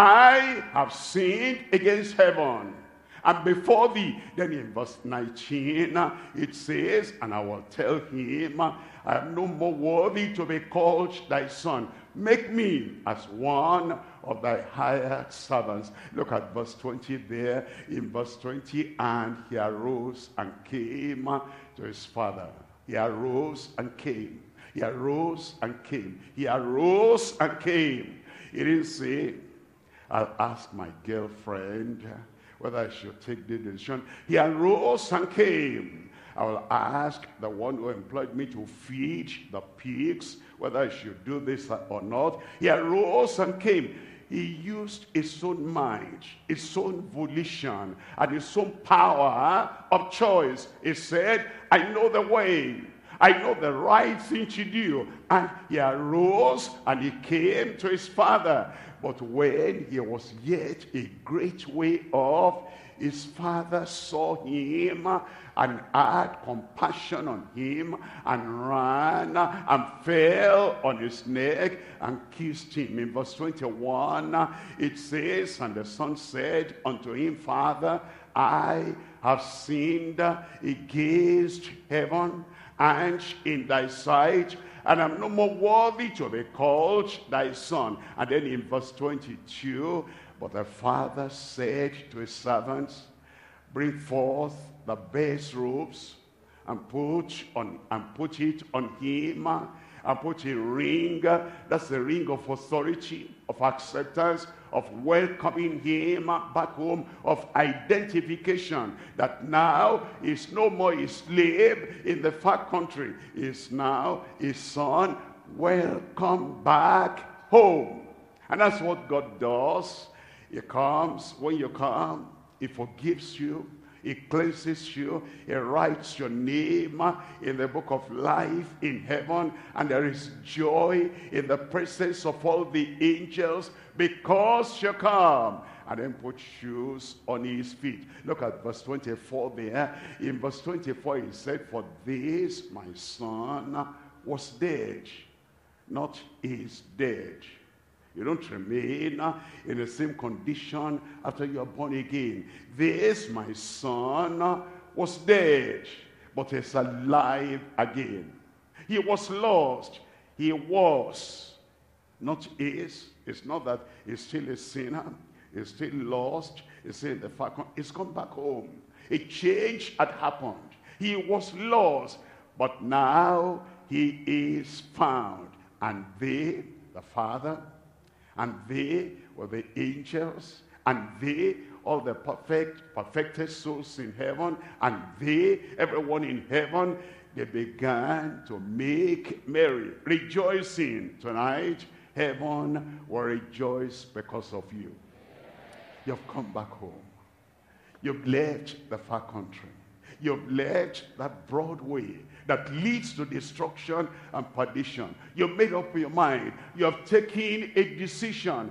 I have sinned against heaven and before thee. Then in verse 19, it says, and I will tell him, I am no more worthy to be called thy son. Make me as one of thy hired servants. Look at verse 20 there. In verse 20, and he arose and came to his father. He arose and came. He arose and came. He arose and came. He didn't say, I'll ask my girlfriend whether I should take the decision. He arose and came. I will ask the one who employed me to feed the pigs whether I should do this or not. He arose and came. He used his own mind, his own volition, and his own power of choice. He said, I know the way. I know the right thing to do. And he arose and he came to his father. But when he was yet a great way off, his father saw him and had compassion on him and ran and fell on his neck and kissed him. In verse 21, it says, and the son said unto him, Father, I have sinned against heaven and in thy sight, and I'm no more worthy to be called thy son. And then in verse 22, but the father said to his servants, bring forth the best robes and put it on him, and put a ring. That's the ring of authority, of acceptance, of welcoming him back home, of identification, that now is no more a slave in the far country. Is now his son. Welcome back home. And that's what God does. He comes. When you come, he forgives you. He cleanses you. He writes your name in the book of life in heaven. And there is joy in the presence of all the angels because you come. And then put shoes on his feet. Look at verse 24 there. In verse 24 he said, for this my son was dead, not is dead. You don't remain in the same condition after you are born again. This, my son, was dead, but is alive again. He was lost. He was, not is. It's not that he's still a sinner. He's still lost. He's still in the far country. He's come back home. A change had happened. He was lost, but now he is found. And they, the Father, and they were the angels, and they, all the perfected souls in heaven, and they, everyone in heaven, they began to make merry, rejoicing. Tonight, heaven will rejoice because of you. You've come back home. You've left the far country. You've left that broad way that leads to destruction and perdition. You've made up your mind. You have taken a decision.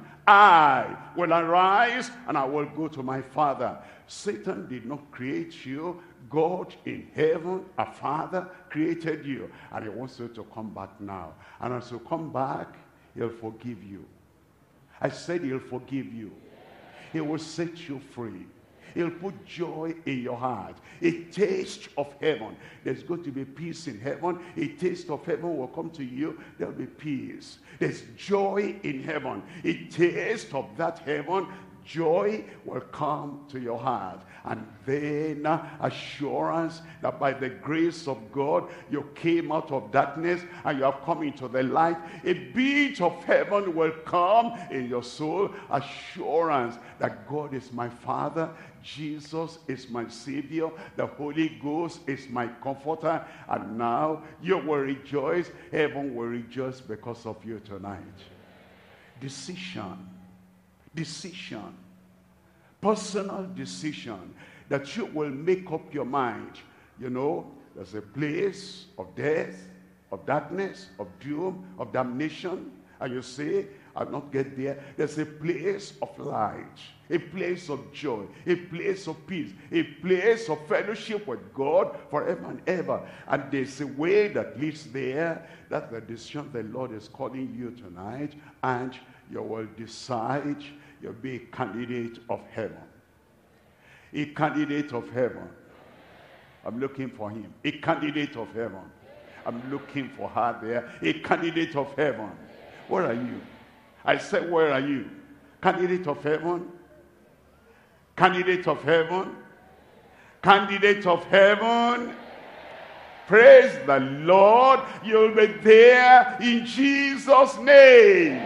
I will arise and I will go to my Father. Satan did not create you. God in heaven, a Father, created you. And he wants you to come back now. And as you come back, he'll forgive you. I said he'll forgive you. He will set you free. He'll put joy in your heart. A taste of heaven. There's going to be peace in heaven. A taste of heaven will come to you. There'll be peace. There's joy in heaven. A taste of that heaven. joy will come to your heart. And then assurance that by the grace of God, you came out of darkness and you have come into the light. A bit of heaven will come in your soul. Assurance that God is my Father, Jesus is my Savior, the Holy Ghost is my comforter, and now you will rejoice. Heaven will rejoice because of you tonight. Decision. Personal decision that you will make up your mind. You know, there's a place of death, of darkness, of doom, of damnation, and you say, I'll not get there. There's a place of light, a place of joy, a place of peace, a place of fellowship with God forever and ever. And there's a way that leads there. That's the decision the Lord is calling you tonight, and you will decide you'll be a candidate of heaven. A candidate of heaven. I'm looking for him. A candidate of heaven. I'm looking for her there. A candidate of heaven. Where are you? I said, where are you? Candidate of heaven? Candidate of heaven? Candidate of heaven? Praise the Lord. You'll be there in Jesus' name.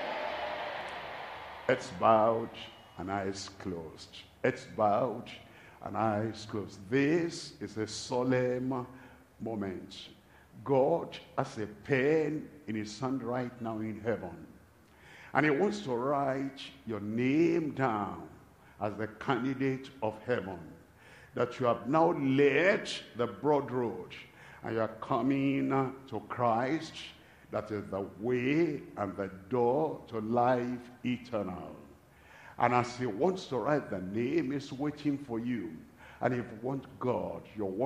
Heads bowed and eyes closed. Heads bowed and eyes closed. This is a solemn moment. God has a pen in his hand right now in heaven. And he wants to write your name down as the candidate of heaven. That you have now left the broad road and you are coming to Christ. That is the way and the door to life eternal. And as he wants to write the name, he's waiting for you. And if you want God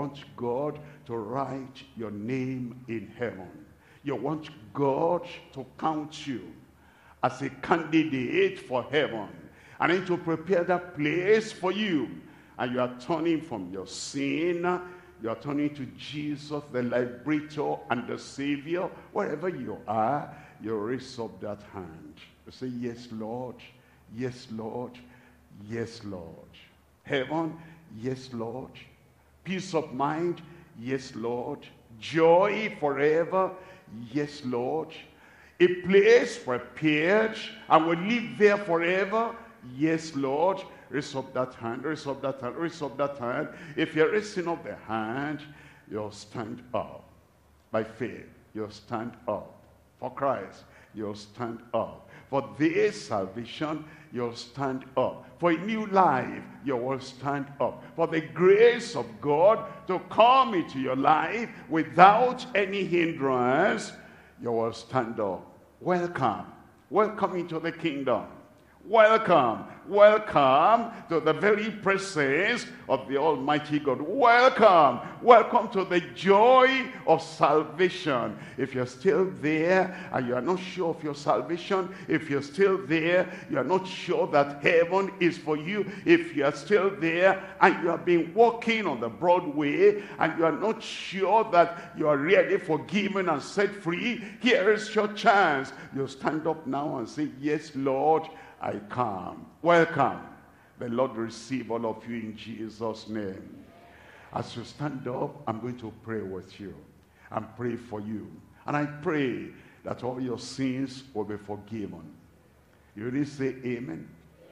to write your name in heaven. You want God to count you as a candidate for heaven. And then to prepare that place for you. And you are turning from your sin. You are turning to Jesus, the liberator and the Savior. Wherever you are, you raise up that hand. You say, yes, Lord. Yes, Lord. Yes, Lord. Heaven, yes, Lord. Peace of mind, yes, Lord. Joy forever, yes, Lord. A place prepared and will live there forever, yes, Lord. Raise up that hand, raise up that hand, raise up that hand. If you're raising up the hand, you'll stand up. By faith, you'll stand up. For Christ, you'll stand up. For this salvation, you'll stand up. For a new life, you will stand up. For the grace of God to come into your life without any hindrance, you will stand up. Welcome. Welcome into the kingdom. Welcome, welcome to the very presence of the Almighty God. Welcome, welcome to the joy of salvation. If you're still there and you are not sure of your salvation, if you're still there, you are not sure that heaven is for you, if you are still there and you have been walking on the broad way and you are not sure that you are really forgiven and set free, here is your chance. You stand up now and say, yes, Lord, I come. Welcome. The Lord receive all of you in Jesus' name. As you stand up, I'm going to pray with you and pray for you. And I pray that all your sins will be forgiven. You really say amen?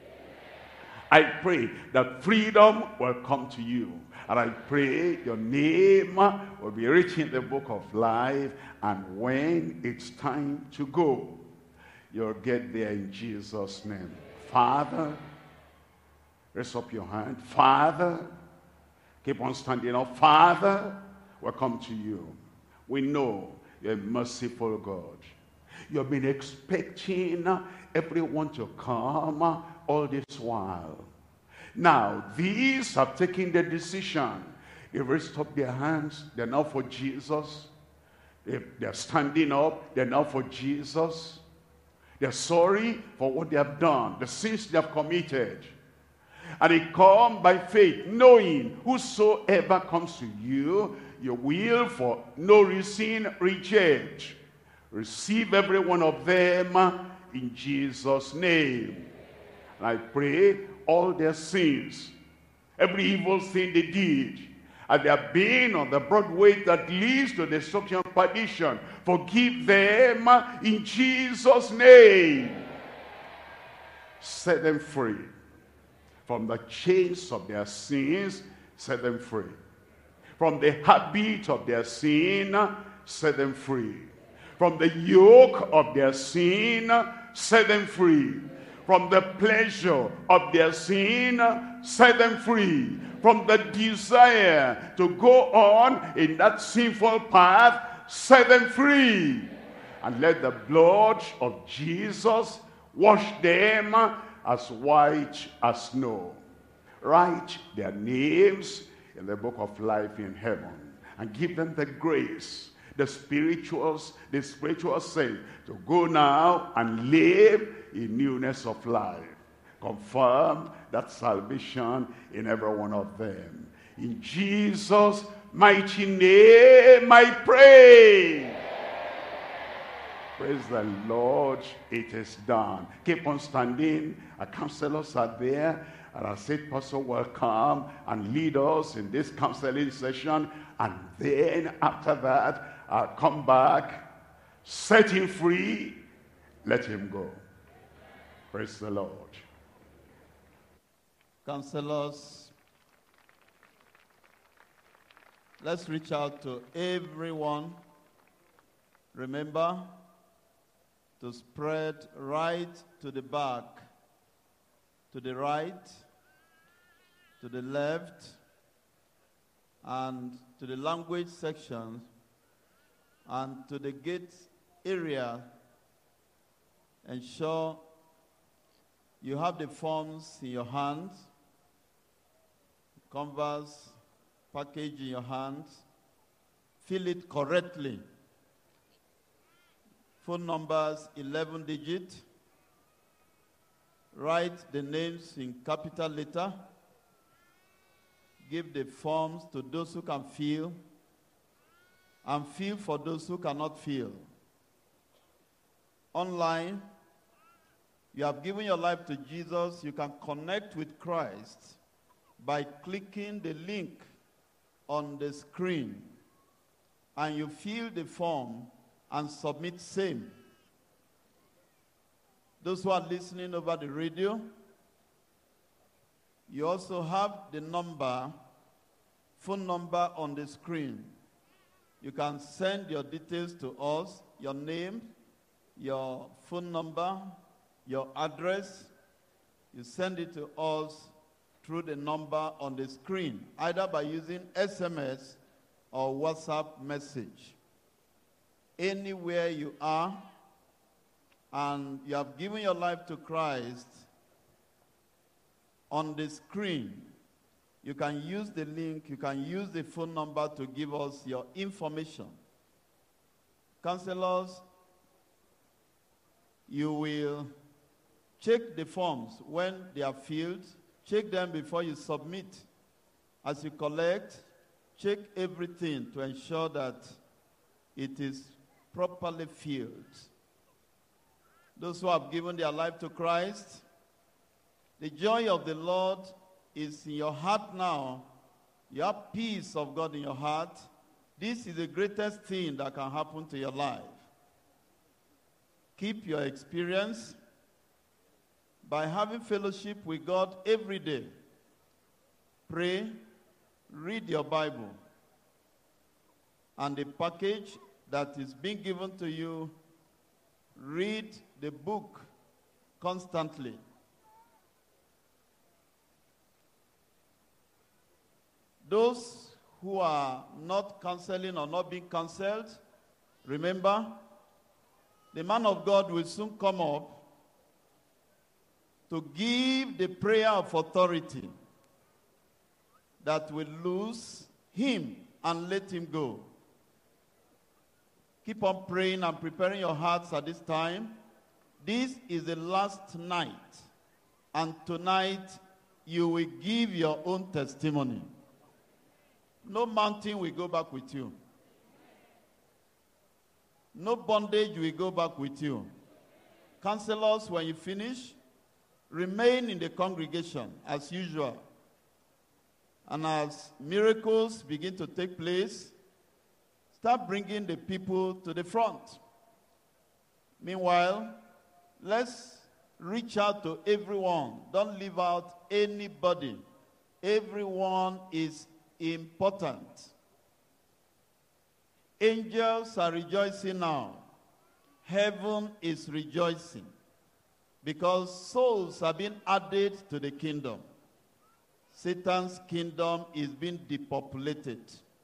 I pray that freedom will come to you. And I pray your name will be written in the book of life. And when it's time to go, you'll get there in Jesus' name. Father, raise up your hand. Father, keep on standing up. Father, we'll come to you. We know you're a merciful God. You've been expecting everyone to come all this while. Now, these have taken the decision. They've raised up their hands. They're now for Jesus. They're standing up. They're now for Jesus. They're sorry for what they have done, the sins they have committed. And they come by faith, knowing whosoever comes to you, you will for no reason reject. Receive every one of them in Jesus' name. And I pray all their sins, every evil thing they did, and they have been on the broad way that leads to destruction and perdition, forgive them in Jesus' name. Set them free from the chains of their sins. Set them free from the habit of their sin. Set them free from the yoke of their sin. Set them free from the pleasure of their sin. Set them free from the desire to go on in that sinful path. Set them free, and let the blood of Jesus wash them as white as snow. Write their names in the book of life in heaven, and give them the grace, the spiritual sense to go now and live in newness of life. Confirm that salvation in every one of them. In Jesus' mighty name I pray. Praise the Lord. It is done. Keep on standing. Our counselors are there. And our said pastor will come and lead us in this counseling session. And then after that, I'll come back, set him free, let him go. Praise the Lord. Counselors, let's reach out to everyone. Remember to spread right to the back, to the right, to the left, and to the language section, and to the gate area. Ensure you have the forms in your hands, canvas package in your hands. Fill it correctly. Phone numbers 11 digit. Write the names in capital letter. Give the forms to those who can fill, and fill for those who cannot fill. Online, you have given your life to Jesus. You can connect with Christ by clicking the link on the screen, and you fill the form and submit same. Those who are listening over the radio, you also have the phone number on the screen. You can send your details to us, your name, your phone number, your address. You send it to us through the number on the screen, either by using SMS or WhatsApp message. Anywhere you are and you have given your life to Christ, on the screen, you can use the link, you can use the phone number to give us your information. Counselors, you will check the forms when they are filled. Check them before you submit. As you collect, check everything to ensure that it is properly filled. Those who have given their life to Christ, the joy of the Lord is in your heart now. You have peace of God in your heart. This is the greatest thing that can happen to your life. Keep your experience by having fellowship with God every day. Pray, read your Bible, and the package that is being given to you, read the book constantly. Those who are not counseling or not being counseled, remember, the man of God will soon come up to give the prayer of authority that will loose him and let him go. Keep on praying and preparing your hearts at this time. This is the last night, and tonight you will give your own testimony. No mountain will go back with you. No bondage will go back with you. Counselors, when you finish, remain in the congregation as usual. And as miracles begin to take place, start bringing the people to the front. Meanwhile, let's reach out to everyone. Don't leave out anybody. Everyone is important. Angels are rejoicing now. Heaven is rejoicing because souls have been added to the kingdom. Satan's kingdom is being depopulated.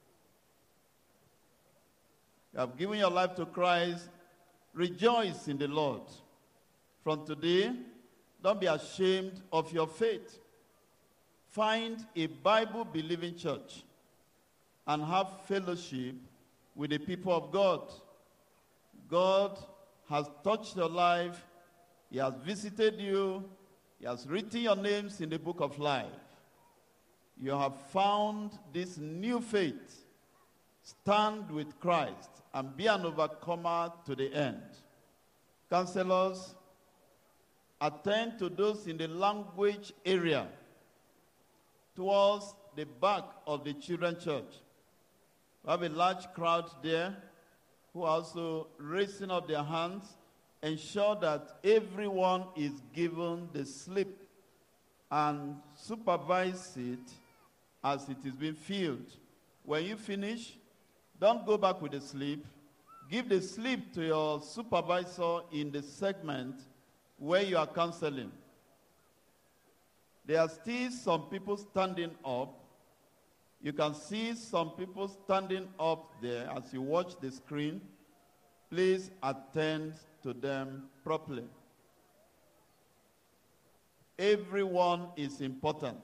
You have given your life to Christ. Rejoice in the Lord. From today, don't be ashamed of your faith. Find a Bible-believing church and have fellowship with the people of God. God has touched your life. He has visited you. He has written your names in the book of life. You have found this new faith. Stand with Christ and be an overcomer to the end. Counselors, attend to those in the language area towards the back of the children's church. We have a large crowd there who are also raising up their hands. Ensure that everyone is given the slip and supervise it as it is being filled. When you finish, don't go back with the slip. Give the slip to your supervisor in the segment where you are counseling. There are still some people standing up. You can see some people standing up there as you watch the screen. Please attend to them properly. Everyone is important.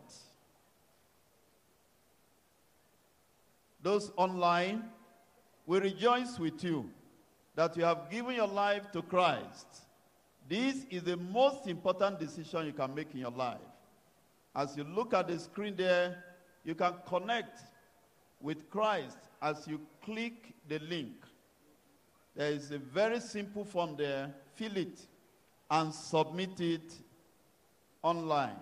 Those online, we rejoice with you that you have given your life to Christ. This is the most important decision you can make in your life. As you look at the screen there, you can connect with Christ as you click the link. There is a very simple form there. Fill it and submit it online.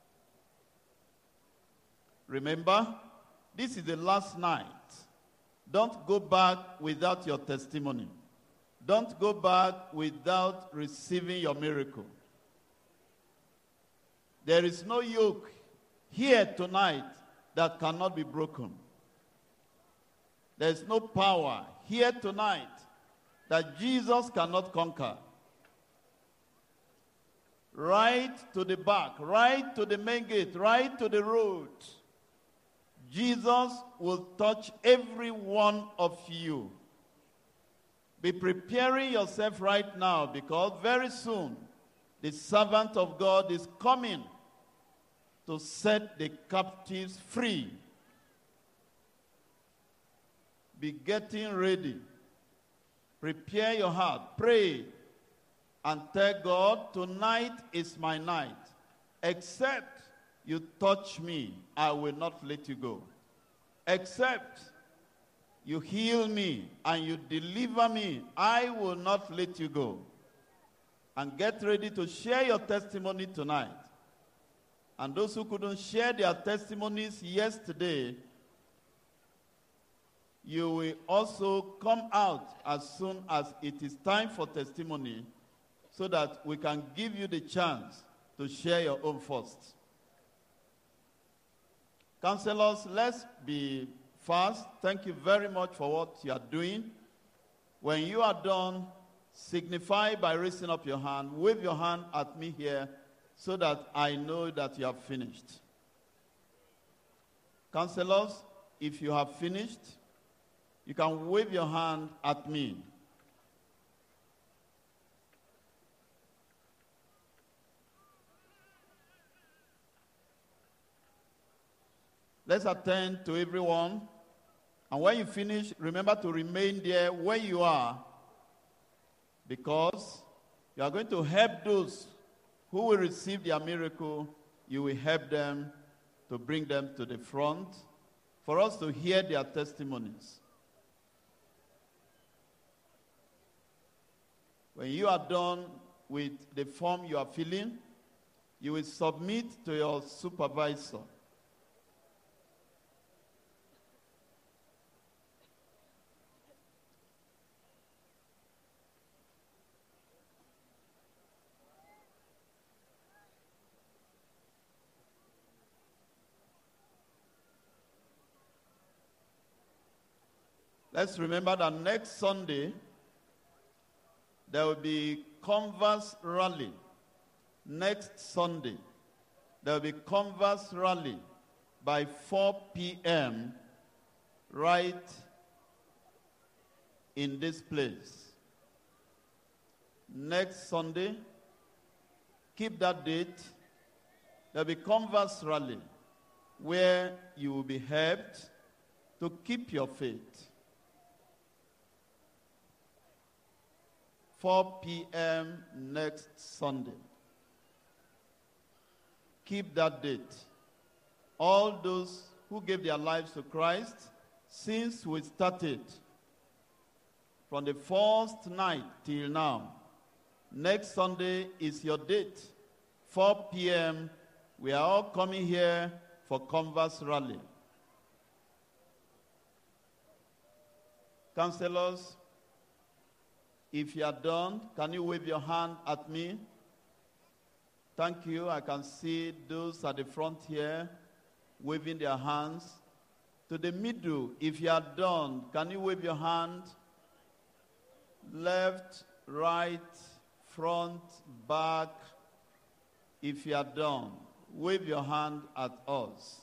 Remember, this is the last night. Don't go back without your testimony. Don't go back without receiving your miracle. There is no yoke here tonight that cannot be broken. There is no power here tonight that Jesus cannot conquer. Right to the back, right to the main gate, right to the road. Jesus will touch every one of you. Be preparing yourself right now because very soon the servant of God is coming to set the captives free. Be getting ready. Prepare your heart. Pray and tell God, tonight is my night. Except you touch me, I will not let you go. Except you heal me and you deliver me, I will not let you go. And get ready to share your testimony tonight. And those who couldn't share their testimonies yesterday, you will also come out as soon as it is time for testimony so that we can give you the chance to share your own first. Counselors, let's be fast. Thank you very much for what you are doing. When you are done, signify by raising up your hand. Wave your hand at me here so that I know that you have finished. Counselors, if you have finished, you can wave your hand at me. Let's attend to everyone. And when you finish, remember to remain there where you are, because you are going to help those who will receive their miracle. You will help them to bring them to the front for us to hear their testimonies. When you are done with the form you are filling, You will submit to your supervisor. Let's remember that next Sunday, there will be Converse Rally. Next Sunday, there will be Converse Rally by 4 p.m. right in this place. Next Sunday, keep that date. There will be Converse Rally where you will be helped to keep your faith. 4 p.m. next Sunday. Keep that date. All those who gave their lives to Christ since we started, from the first night till now, next Sunday is your date. 4 p.m. We are all coming here for Converse Rally. Counselors, if you are done, can you wave your hand at me? Thank you. I can see those at the front here waving their hands. To the middle, if you are done, can you wave your hand? Left, right, front, back. If you are done, wave your hand at us.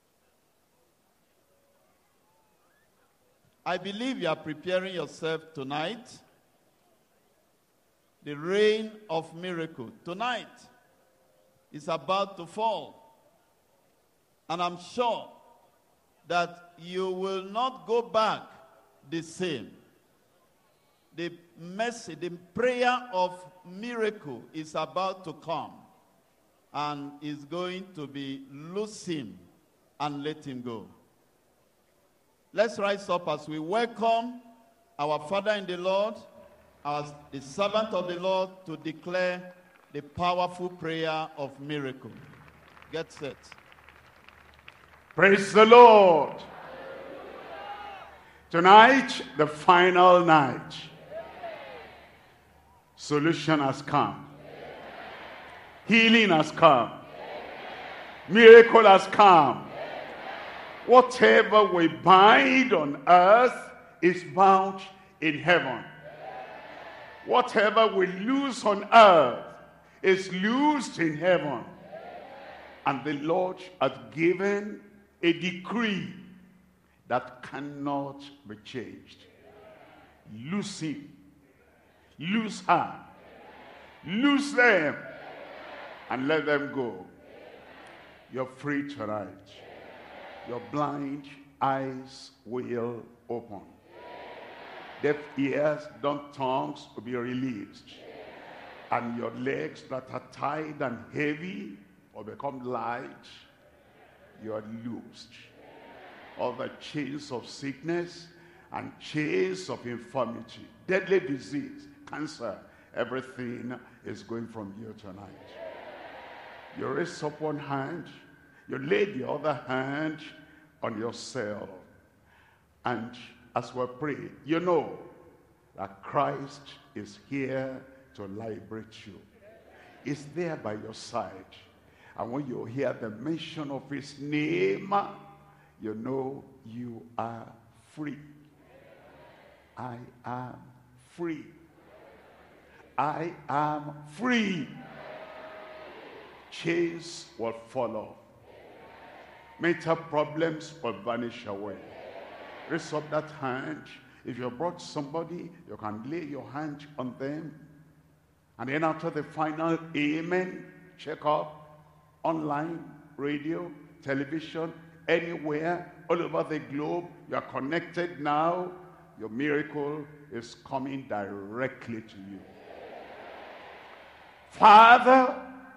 I believe you are preparing yourself tonight. The rain of miracle tonight is about to fall. And I'm sure that you will not go back the same. The message, the prayer of miracle is about to come and is going to be loose him and let him go. Let's rise up as we welcome our Father in the Lord, as the servant of the Lord, to declare the powerful prayer of miracle. Get set. Praise the Lord. Tonight, the final night. Solution has come. Healing has come. Miracle has come. Whatever we bind on earth is bound in heaven. Whatever we loose on earth is loosed in heaven. And the Lord has given a decree that cannot be changed. Loose him, loose her, loose them, and let them go. You're free tonight. Your blind eyes will open. Deaf ears, dumb tongues will be released. And your legs that are tied and heavy will become light. You are loosed. All the chains of sickness and chains of infirmity, deadly disease, cancer, everything is going from you tonight. You raise up one hand, you lay the other hand on yourself, and as we pray, you know that Christ is here to liberate you. He's there by your side. And when you hear the mention of his name, you know you are free. I am free. I am free. Chains will fall off. Mental problems will vanish away. Raise up that hand. If you brought somebody, you can lay your hand on them. And then after the final amen, check up online, radio, television, anywhere, all over the globe. You are connected now. Your miracle is coming directly to you. Father,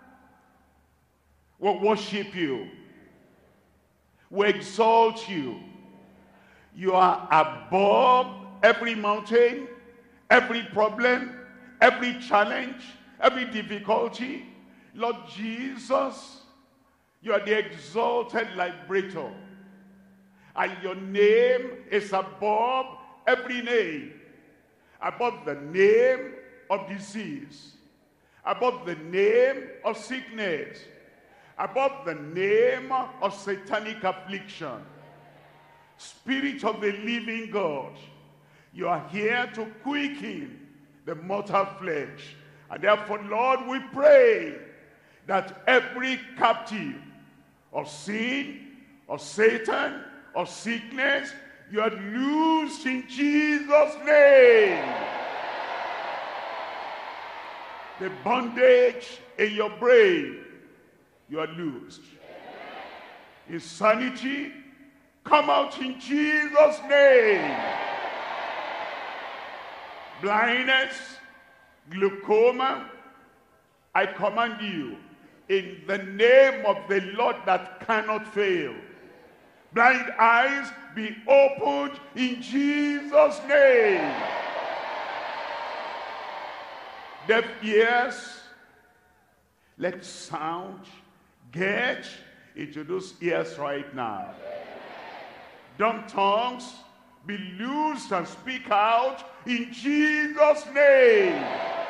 we worship you. We exalt you. You are above every mountain, every problem, every challenge, every difficulty. Lord Jesus, you are the exalted liberator. And your name is above every name. Above the name of disease. Above the name of sickness. Above the name of satanic affliction. Spirit of the living God, you are here to quicken the mortal flesh. And therefore, Lord, we pray that every captive of sin, of Satan, of sickness, you are loosed in Jesus' name. The bondage in your brain, you are loosed. Insanity, come out in Jesus' name. Blindness, glaucoma, I command you in the name of the Lord that cannot fail. Blind eyes be opened in Jesus' name. Deaf ears, let sound get into those ears right now. Dumb tongues be loosed and speak out in Jesus' name.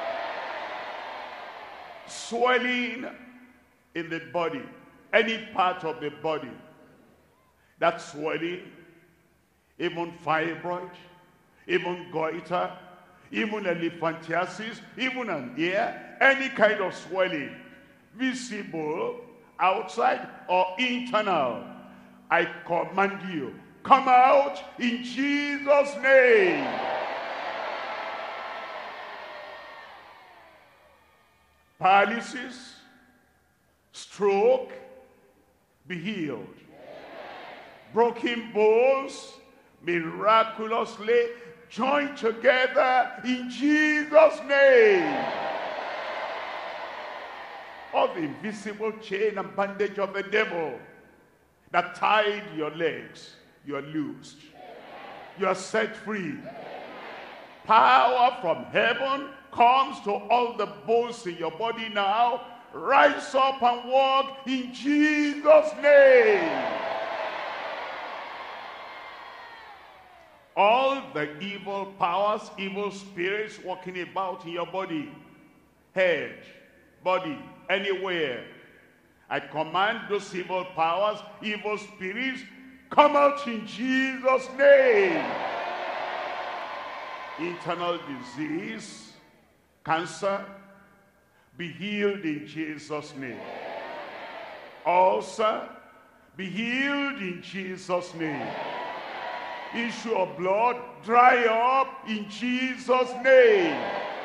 Swelling in the body, any part of the body, that swelling, even fibroid, even goiter, even elephantiasis, even an ear, any kind of swelling, visible, outside or internal, I command you, come out in Jesus' name. Paralysis, stroke, be healed. Broken bones, miraculously joined together in Jesus' name. All the invisible chain and bandage of the devil that tied your legs, you are loosed. You are set free. Power from heaven comes to all the bones in your body now. Rise up and walk in Jesus' name. All the evil powers, evil spirits walking about in your body, head, body, anywhere, I command those evil powers, evil spirits, come out in Jesus' name. Internal disease, cancer, be healed in Jesus' name. Ulcer, be healed in Jesus' name. Issue of blood, dry up in Jesus' name.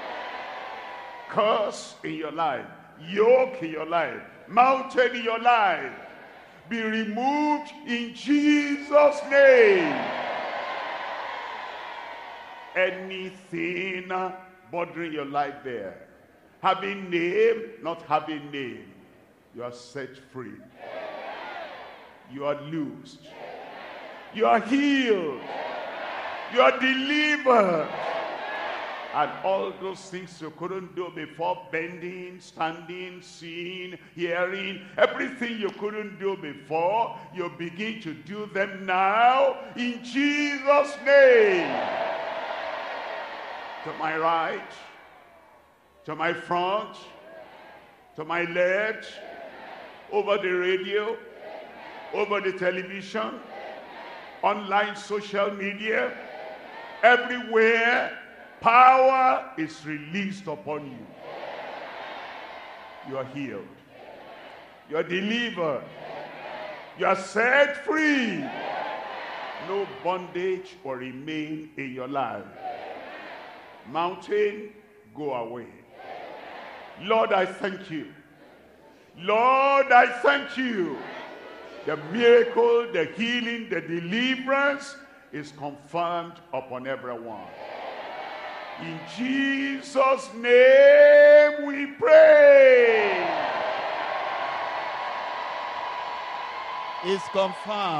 Curse in your life, yoke in your life, mountain in your life, be removed in Jesus' name. Anything bothering your life there, having name, not having name, you are set free. You are loosed. You are healed. You are delivered. And all those things you couldn't do before, bending, standing, seeing, hearing, everything you couldn't do before, you begin to do them now in Jesus' name. To my right, to my front, to my left, over the radio, over the television, online social media, everywhere, power is released upon you. You are healed. You are delivered. You are set free. No bondage will remain in your life. Mountain, go away. Lord, I thank you. Lord, I thank you. The miracle, the healing, the deliverance is confirmed upon everyone. In Jesus' name we pray. It's confirmed.